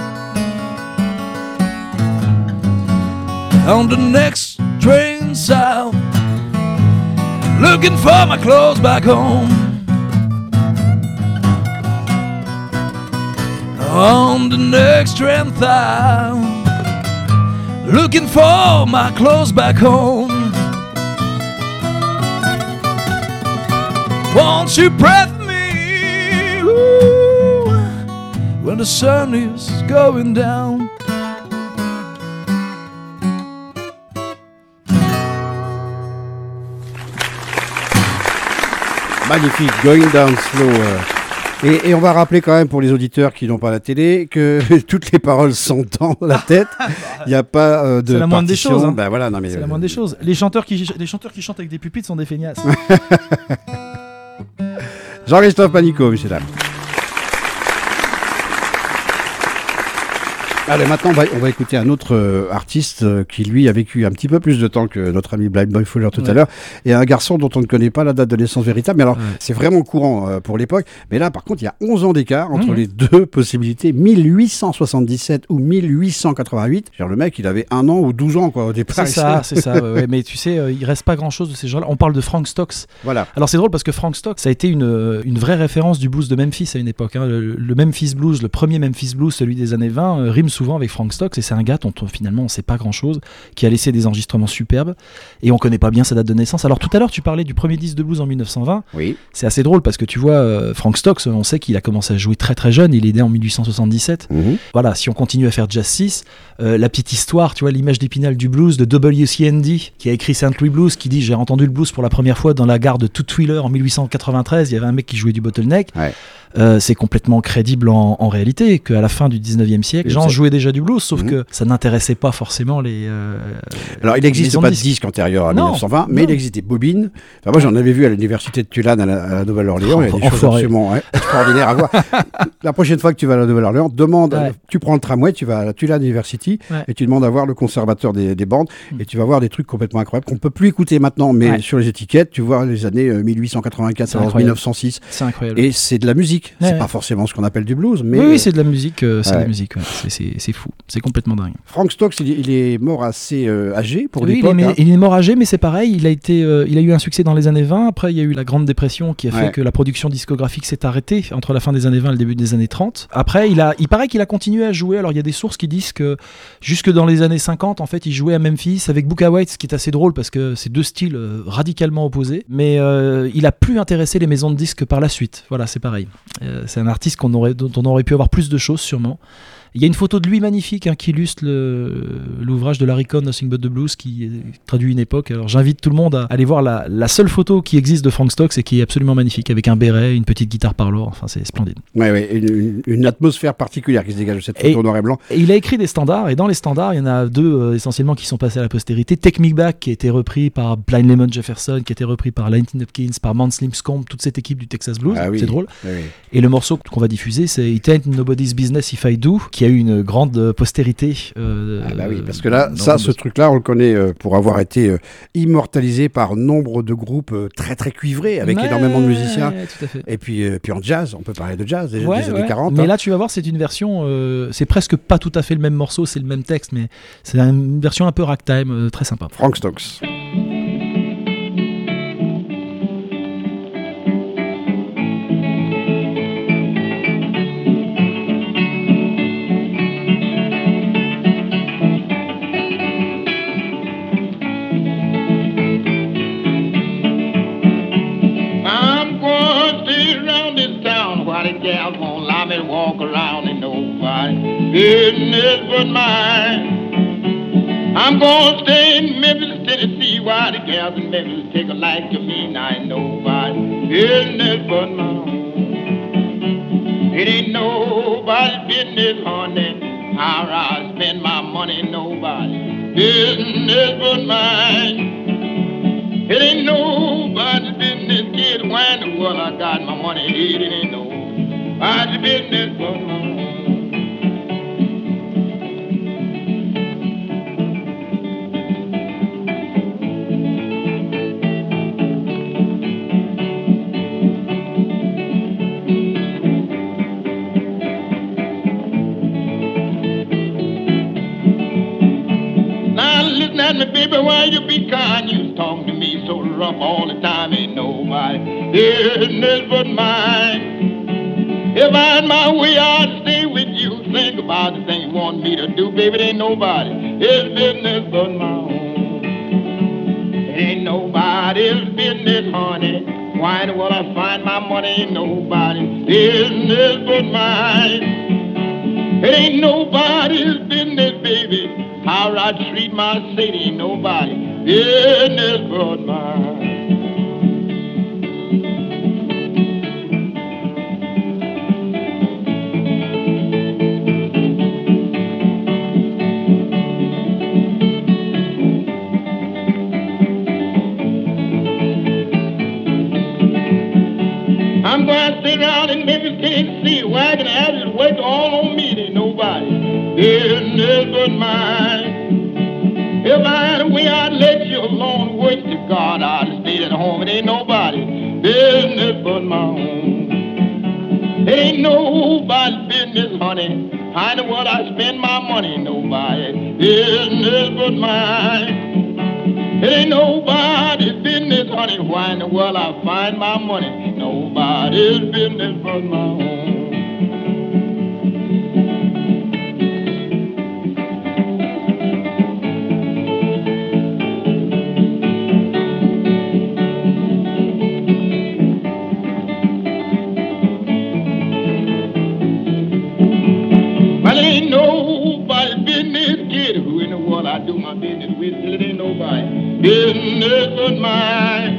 On the next train south, looking for my clothes back home. On the next train south, looking for my clothes back home. Won't you pray for me, ooh, when the sun is going down? Magnifique, Going Down Slow. euh. Et, et on va rappeler quand même pour les auditeurs qui n'ont pas la télé que toutes les paroles sont dans la tête. Il n'y a pas euh, de C'est la moindre des partition. choses, hein. Ben voilà, non, mais, C'est la euh, moindre des choses. Les chanteurs qui, les chanteurs qui chantent avec des pupitres sont des feignasses. Jean-Christophe Panicot, messieurs dames. Allez, maintenant, on va, on va écouter un autre euh, artiste euh, qui, lui, a vécu un petit peu plus de temps que notre ami Blind Boy Fuller tout ouais. à l'heure, et un garçon dont on ne connaît pas la date de naissance véritable. Mais alors, ouais. c'est vraiment courant euh, pour l'époque. Mais là, par contre, il y a onze ans d'écart entre mmh. les deux possibilités, mille huit cent soixante-dix-sept ou mille huit cent quatre-vingt-huit. Genre, le mec, il avait un an ou douze ans, quoi, au départ. C'est ça, c'est ça. Ouais, ouais. Mais tu sais, euh, il reste pas grand-chose de ces gens-là. On parle de Frank Stokes. Voilà. Alors, c'est drôle parce que Frank Stokes, ça a été une, une vraie référence du blues de Memphis à une époque. Hein. Le, le Memphis Blues, le premier Memphis Blues, celui des années vingt, euh, rime souvent avec Frank Stokes. Et c'est un gars dont on, finalement on ne sait pas grand chose, qui a laissé des enregistrements superbes et on ne connaît pas bien sa date de naissance. Alors tout à l'heure tu parlais du premier disque de blues en mille neuf cent vingt. Oui. C'est assez drôle parce que tu vois euh, Frank Stokes, on sait qu'il a commencé à jouer très très jeune, il est né en mille huit cent soixante-dix-sept. Mmh. Voilà, si on continue à faire Jazz six, euh, la petite histoire, tu vois, l'image d'épinal du blues de W C N D qui a écrit Saint Louis Blues, qui dit j'ai entendu le blues pour la première fois dans la gare de Tutwiler en mille huit cent quatre-vingt-treize, il y avait un mec qui jouait du bottleneck. Ouais. Euh, c'est complètement crédible en, en réalité qu'à la fin du dix-neuvième siècle, les gens jouaient déjà du blues, sauf mmh. que ça n'intéressait pas forcément les. Euh, Alors il n'existe pas de disque antérieur à non, mille neuf cent vingt, mais non. il existait bobine. Enfin, moi j'en avais vu à l'université de Tulane à la, à la Nouvelle-Orléans. Oh, il y a des choses absolument ouais, extraordinaires à voir. La prochaine fois que tu vas à la Nouvelle-Orléans, demande, ouais. tu prends le tramway, tu vas à la Tulane University ouais. et tu demandes à voir le conservateur des, des bandes mmh. et tu vas voir des trucs complètement incroyables qu'on ne peut plus écouter maintenant, mais ouais. sur les étiquettes, tu vois les années euh, mille huit cent quatre-vingt-quatorze, mille neuf cent six. C'est incroyable. Et c'est de la musique. Ouais, c'est ouais. pas forcément ce qu'on appelle du blues, mais oui, oui c'est de la musique, euh, c'est ouais. de la musique, ouais. c'est, c'est, c'est fou, c'est complètement dingue. Frank Stokes, il, il est mort assez euh, âgé pour oui, l'époque. Il est, hein. il est mort âgé, mais c'est pareil, il a été, euh, il a eu un succès dans les années vingt. Après, il y a eu la Grande Dépression qui a fait ouais. que la production discographique s'est arrêtée entre la fin des années vingt et le début des années trente. Après, il a, il paraît qu'il a continué à jouer. Alors, il y a des sources qui disent que jusque dans les années cinquante, en fait, il jouait à Memphis avec Booka White, ce qui est assez drôle parce que c'est deux styles euh, radicalement opposés. Mais euh, il a plus intéressé les maisons de disques par la suite. Voilà, c'est pareil. Euh, c'est un artiste qu'on aurait, dont on aurait pu avoir plus de choses sûrement. Il y a une photo de lui magnifique hein, qui illustre le, l'ouvrage de Larry Cohn, Nothing But The Blues, qui traduit une époque. Alors j'invite tout le monde à aller voir la, la seule photo qui existe de Frank Stokes et qui est absolument magnifique, avec un béret, une petite guitare parlor, enfin c'est splendide. Oui, ouais, une, une atmosphère particulière qui se dégage de cette photo et, noir et blanc. Et il a écrit des standards, et dans les standards, il y en a deux euh, essentiellement qui sont passés à la postérité. Take Me Back, qui a été repris par Blind Lemon Jefferson, qui a été repris par Linton Hopkins, par Man Slim Scombe, toute cette équipe du Texas Blues, ah, oui. c'est drôle. Oui, oui. Et le morceau qu'on va diffuser, c'est It Ain't Nobody's Business If I Do, qui a eu une grande postérité. Euh, ah bah oui, parce que là, ça, ce truc-là, on le connaît euh, pour avoir été euh, immortalisé par nombre de groupes euh, très très cuivrés, avec ouais, énormément de musiciens. Ouais, tout à fait. Et puis, euh, puis en jazz, on peut parler de jazz, des, ouais, des années ouais. quarante. Mais hein. là, tu vas voir, c'est une version, euh, c'est presque pas tout à fait le même morceau, c'est le même texte, mais c'est une version un peu ragtime, euh, très sympa. Frank Stokes. Business but mine. I'm gonna stay in Memphis, Tennessee, while the gals in Memphis take a like to me. Now ain't nobody business but my own. It ain't nobody's business, honey, how I spend my money. Nobody business but mine. It ain't nobody's business, kid. Why in the world I got my money? It ain't nobody's business but my own. Baby, why you be kind? You talking to me so rough all the time. Ain't nobody business but mine. If I had my way, I'd stay with you. Think about the thing you want me to do, baby. It ain't nobody. It's business but my own. It ain't nobody's business, honey. Why in the world I find my money? Ain't nobody's business but mine. It ain't nobody's business, baby. How I treat my city, ain't nobody business but mine. I'm going sit around in Memphis, Tennessee, wagging asses, wait all on me. There ain't nobody business but mine. If I had a way, I'd let you alone. Wish to God I'd stayed at home. It ain't nobody business but my own. It ain't nobody business, honey. I know what I spend my money. Nobody business but mine. It ain't nobody's business, honey. Why in the world I find my money? Nobody's business but my own. Well, it ain't nobody's business, kid. Who in the world I do my business with? Till it ain't nobody business but mine.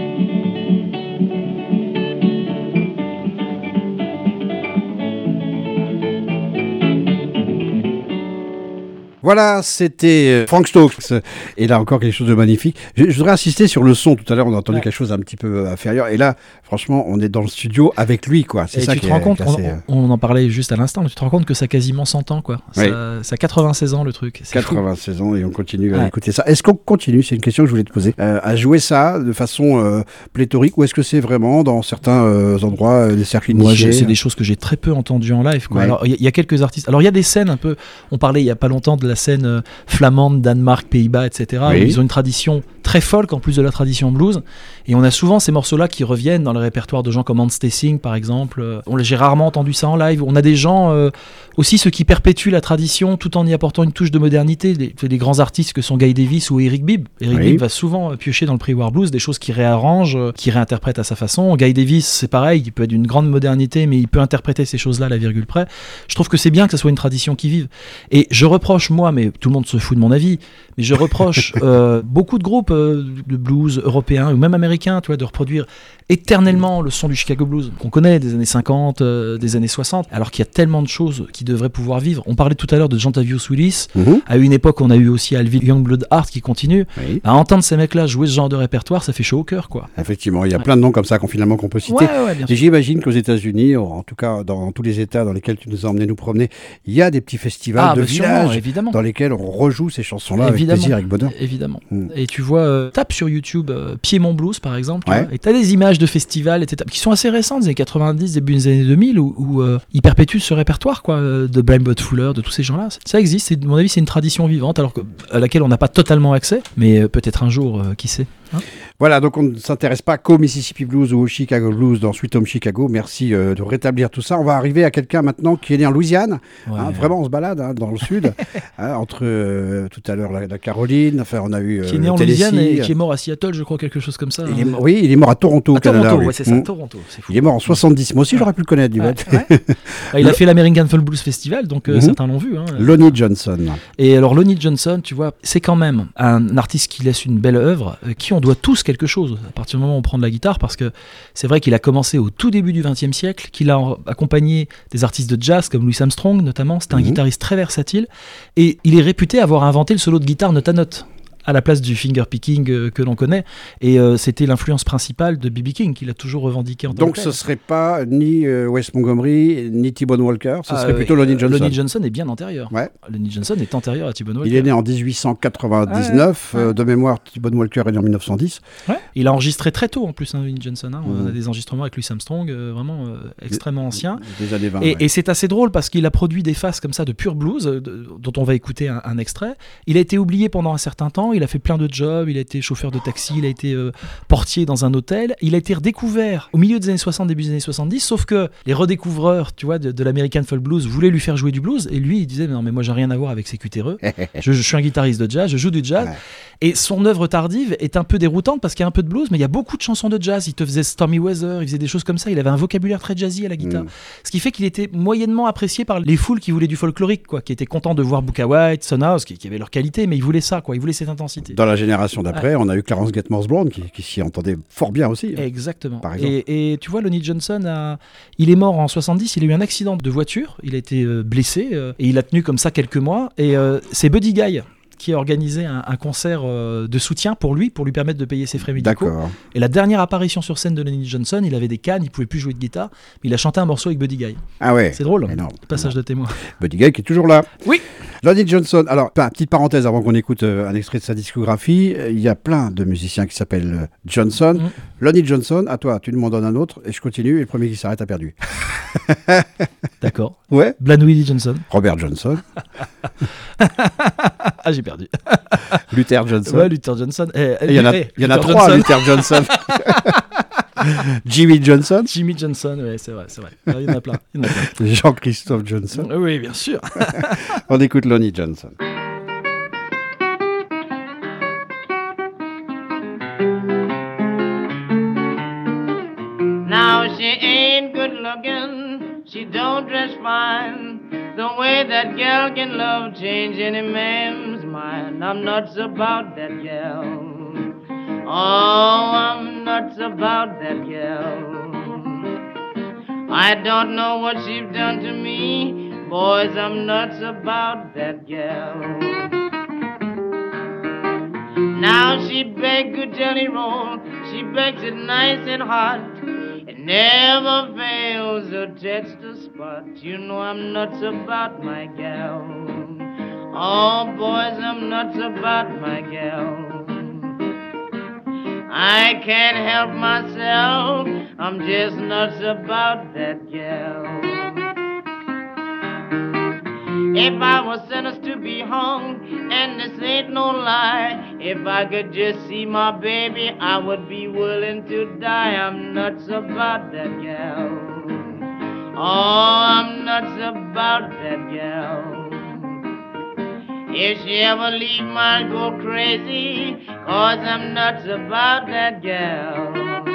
Voilà, c'était Frank Stokes. Et là, encore quelque chose de magnifique. Je, je voudrais insister sur le son. Tout à l'heure, on a entendu ouais. quelque chose un petit peu inférieur. Et là, franchement, on est dans le studio avec lui, quoi. C'est et ça tu qui te rends est, compte, assez... on, on en parlait juste à l'instant, mais tu te rends compte que ça a quasiment cent ans, quoi. Ça, oui. ça a quatre-vingt-seize ans, le truc. C'est quatre-vingt-seize fou. ans, et on continue à ouais. écouter ça. Est-ce qu'on continue, c'est une question que je voulais te poser, euh, à jouer ça de façon euh, pléthorique, ou est-ce que c'est vraiment dans certains euh, endroits, euh, des circuits Moi, nichés? c'est des choses que j'ai très peu entendues en live, quoi. Ouais. Alors, il y, y a quelques artistes. Alors, il y a des scènes un peu. On parlait il y a pas longtemps de la scène euh, flamande, Danemark, Pays-Bas, et cetera. Oui. Où ils ont une tradition très folk en plus de la tradition blues. Et on a souvent ces morceaux-là qui reviennent dans le répertoire de gens comme Hans Stessing, par exemple. Euh, on, j'ai rarement entendu ça en live. On a des gens, euh, aussi ceux qui perpétuent la tradition tout en y apportant une touche de modernité. Des, des grands artistes que sont Guy Davis ou Eric Bibb. Eric oui. Bibb va souvent piocher dans le pre-war blues des choses qu'il réarrange, euh, qu'il réinterprète à sa façon. Guy Davis, c'est pareil, il peut être d'une grande modernité, mais il peut interpréter ces choses-là à la virgule près. Je trouve que c'est bien que ce soit une tradition qui vive. Et je reproche, moi, mais tout le monde se fout de mon avis, mais je reproche euh, beaucoup de groupes euh, de blues européens ou même américains, tu vois, de reproduire éternellement le son du Chicago Blues qu'on connaît des années cinquante, euh, des années soixante, alors qu'il y a tellement de choses qui devraient pouvoir vivre. On parlait tout à l'heure de Jontavius Willis. Mm-hmm. À une époque, on a eu aussi Alvin Youngblood Hart qui continue. Oui. À entendre ces mecs-là jouer ce genre de répertoire, ça fait chaud au cœur, quoi. Effectivement, il y a ouais. plein de noms comme ça qu'on finalement qu'on peut citer. Ouais, ouais, Et j'imagine qu'aux États-Unis, en tout cas dans tous les États dans lesquels tu nous as emmenés nous promener, il y a des petits festivals ah, de bah villages évidemment. dans lesquels on rejoue ces chansons-là évidemment. avec plaisir, avec bonheur. Évidemment. Mm. Et tu vois, euh, tape sur YouTube euh, Piémont Blues par exemple, ouais. vois, et tu as des images de festivals, et cetera, qui sont assez récentes, des années quatre-vingt-dix, début des années deux mille, où, où euh, ils perpétuent ce répertoire, quoi, de Blind Bud Fuller, de tous ces gens-là. Ça existe, et, à mon avis, c'est une tradition vivante, alors que, à laquelle on n'a pas totalement accès, mais euh, peut-être un jour, euh, qui sait. Hein voilà, donc on ne s'intéresse pas qu'au Mississippi Blues ou au Chicago Blues dans Sweet Home Chicago. Merci euh, de rétablir tout ça. On va arriver à quelqu'un maintenant qui est né en Louisiane. Ouais. Hein, vraiment, on se balade hein, dans le sud, hein, entre euh, tout à l'heure la, la Caroline. Enfin, on a eu euh, qui est né en Tennessee. Louisiane et qui est mort à Seattle, je crois, quelque chose comme ça. Il est, oui, il est mort à Toronto, à au Canada. Toronto, oui. ouais, c'est ça, mmh. Toronto. C'est fou. Il est mort en soixante-dix. Moi aussi, ouais. j'aurais pu le connaître, du ouais, ouais. ouais. Il a fait l'American Folk Blues Festival, donc euh, mmh. certains l'ont vu. Hein. Lonnie Johnson. Et alors, Lonnie Johnson, tu vois, c'est quand même un artiste qui laisse une belle œuvre, euh, qui on doit tous quelque chose à partir du moment où on prend de la guitare, parce que c'est vrai qu'il a commencé au tout début du vingtième siècle, qu'il a accompagné des artistes de jazz comme Louis Armstrong notamment. C'était un mmh. guitariste très versatile, et il est réputé avoir inventé le solo de guitare note à note à la place du fingerpicking euh, que l'on connaît, et euh, c'était l'influence principale de B B King qu'il a toujours revendiqué en tant donc que ce serait pas ni euh, Wes Montgomery ni T-Bone Walker, ce ah, serait plutôt Lonnie Johnson. Lonnie Johnson est bien antérieur. Ouais. Lonnie Johnson est antérieur à T-Bone Walker. Il est né en dix-huit cent quatre-vingt-dix-neuf, ah, ouais, ouais. Euh, de mémoire T-Bone Walker est né en mille neuf cent dix. Ouais. Il a enregistré très tôt en plus, hein, Lonnie Johnson. Hein. Mmh. On a des enregistrements avec Louis Armstrong, euh, vraiment euh, extrêmement des, anciens. Des années vingt. Et, ouais. et c'est assez drôle parce qu'il a produit des faces comme ça de pur blues, euh, de, dont on va écouter un, un extrait. Il a été oublié pendant un certain temps, il a fait plein de jobs. Il a été chauffeur de taxi, il a été euh, portier dans un hôtel. Il a été redécouvert au milieu des années soixante, début des années soixante-dix, sauf que les redécouvreurs, tu vois, de, de l'American Folk Blues voulaient lui faire jouer du blues, et lui, il disait non mais moi j'ai rien à voir avec ces cutéreux. je, je suis un guitariste de jazz, je joue du jazz. Ouais. Et son œuvre tardive est un peu déroutante parce qu'il y a un peu de blues, mais il y a beaucoup de chansons de jazz. Il te faisait Stormy Weather, il faisait des choses comme ça. Il avait un vocabulaire très jazzy à la guitare, mm. ce qui fait qu'il était moyennement apprécié par les foules qui voulaient du folklorique, quoi, qui étaient contents de voir Booker White, Son House, qui, qui avaient leur qualité, mais ils voulaient ça, quoi, ils voulaient cette intensité. Dans la génération d'après, ouais. on a eu Clarence Getmore Brown qui, qui s'y entendait fort bien aussi. Exactement. Par exemple. Et, et tu vois, Lonnie Johnson, a, il est mort en soixante-dix, il a eu un accident de voiture, il a été euh, blessé, euh, et il a tenu comme ça quelques mois, et euh, c'est Buddy Guy qui a organisé un, un concert euh, de soutien pour lui, pour lui permettre de payer ses frais médicaux. D'accord. Et la dernière apparition sur scène de Lonnie Johnson, il avait des cannes, il pouvait plus jouer de guitare, mais il a chanté un morceau avec Buddy Guy. Ah ouais. C'est drôle. Énorme. Passage de témoin. Buddy Guy qui est toujours là. Oui. Lonnie Johnson. Alors, petite parenthèse avant qu'on écoute euh, un extrait de sa discographie. Il y a plein de musiciens qui s'appellent euh, Johnson. Mm. Lonnie Johnson, à toi, tu m'en donnes un autre et je continue et le premier qui s'arrête a perdu. D'accord. Ouais. Blind Willie Johnson. Robert Johnson. Ah, j'ai perdu. Luther Johnson. Ouais, Luther Johnson. Il eh, y en a, eh, y en a trois, Luther Johnson. Jimmy Johnson. Jimmy Johnson, oui, c'est vrai, c'est vrai. Il y en a plein. Il y en a plein. Jean-Christophe Johnson. Oui, bien sûr. On écoute Lonnie Johnson. Now she ain't good looking, she don't dress fine. The way that girl can love change any man's mind. I'm nuts about that girl. Oh, I'm nuts about that girl. I don't know what she's done to me. Boys, I'm nuts about that girl. Now she bakes good jelly roll. She bakes it nice and hot. It never fails to touch the spot. You know I'm nuts about my gal. Oh, boys, I'm nuts about my gal. I can't help myself, I'm just nuts about that gal. If I was sentenced to be hung, and this ain't no lie, if I could just see my baby, I would be willing to die. I'm nuts about that gal. Oh, I'm nuts about that gal. If she ever leave me, I'll go crazy, cause I'm nuts about that gal.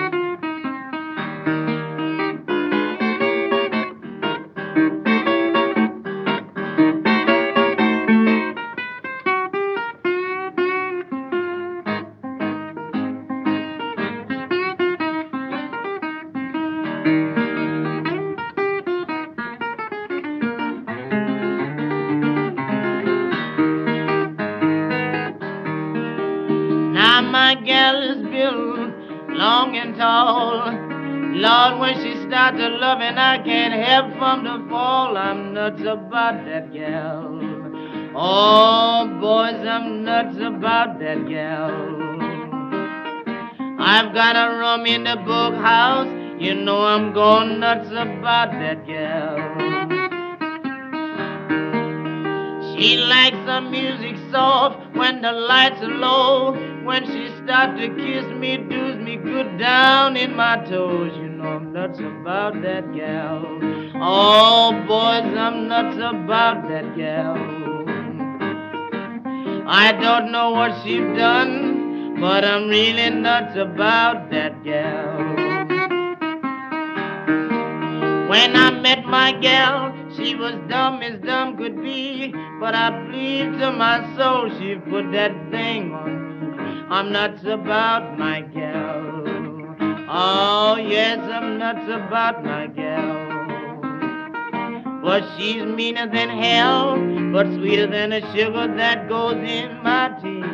My gal is built long and tall. Lord, when she starts to loving, I can't help from to fall. I'm nuts about that gal. Oh, boys, I'm nuts about that gal. I've got a room in the book house. You know I'm going nuts about that gal. She likes the music soft when the lights are low. When she starts to kiss me, does me good down in my toes. You know I'm nuts about that gal. Oh, boys, I'm nuts about that gal. I don't know what she's done, but I'm really nuts about that gal. When I met my gal, she was dumb as dumb could be, but I believe to my soul she put that thing on me. I'm nuts about my gal. Oh, yes, I'm nuts about my gal. But she's meaner than hell, but sweeter than the sugar that goes in my tea.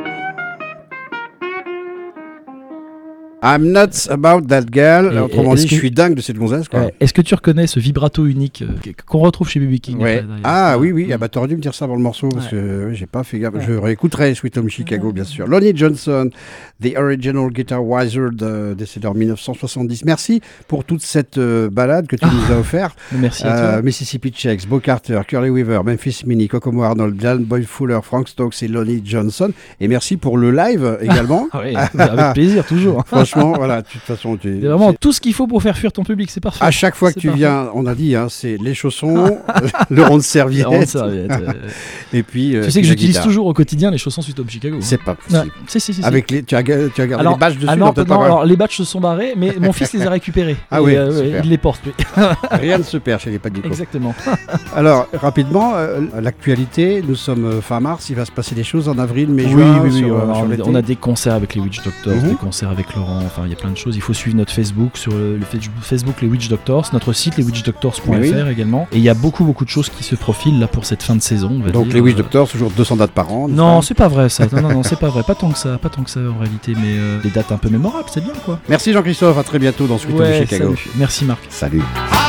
I'm nuts about that girl. Et, Autrement dit, que, je suis dingue de cette gonzesse. Quoi. Euh, est-ce que tu reconnais ce vibrato unique euh, qu'on retrouve chez B B King? Ouais. Après, Ah oui, oui. Ah bah t'aurais dû me dire ça avant le morceau parce ouais. que ouais, j'ai pas fait gaffe. Ouais. Je réécouterai Sweet Home Chicago, bien sûr. Lonnie Johnson, The Original Guitar Wizard, euh, décédé en dix-neuf cent soixante-dix. Merci pour toute cette euh, balade que tu ah. nous as offert. Merci à euh, toi. Mississippi Chex, Bo Carter, Curly Weaver, Memphis Minnie, Kokomo Arnold, Dan Boyd Fuller, Frank Stokes et Lonnie Johnson. Et merci pour le live également. Ah, oui, avec plaisir, toujours. Franchement, voilà. Tu façon, tu, c'est vraiment c'est... tout ce qu'il faut pour faire fuir ton public, c'est parfait. À chaque fois c'est que tu parfait. viens, on a dit, hein, c'est les chaussons, le rond de serviette. Le rond de serviette euh... Et puis. Euh, tu sais que j'utilise guitare. toujours au quotidien les chaussons Sweet Home Chicago. C'est pas possible. Ouais. Si, si, si, Avec si. les, tu as, tu as gardé alors, les badges dessus. Ah non, dans non alors les badges se sont barrés, mais mon fils les a récupérés. Ah et, oui, euh, ouais, il les porte. Lui. Rien ne se perd chez les Padico. Exactement. Alors rapidement, euh, l'actualité. Nous sommes fin mars. Il va se passer des choses en avril, mai, oui, juin. Oui, oui, sur, oui. euh, on, sur on a des concerts avec les Witch Doctors, mm-hmm. des concerts avec Laurent, enfin il y a plein de choses. Il faut suivre notre Facebook sur le, le Facebook les Witch Doctors, notre site les witch doctors point f r oui. également. Et il y a beaucoup beaucoup de choses qui se profilent là pour cette fin de saison. On va Donc dire. les Witch Doctors, toujours deux cents dates par an. Non, c'est pas vrai ça. Non, non, non, c'est pas vrai. Pas tant que ça, pas tant que ça en réalité, mais euh, des dates un peu mémorables, c'est bien quoi. Merci Jean-Christophe, à très bientôt dans Sweet ouais, Home Chicago. Salut. Merci Marc. Salut.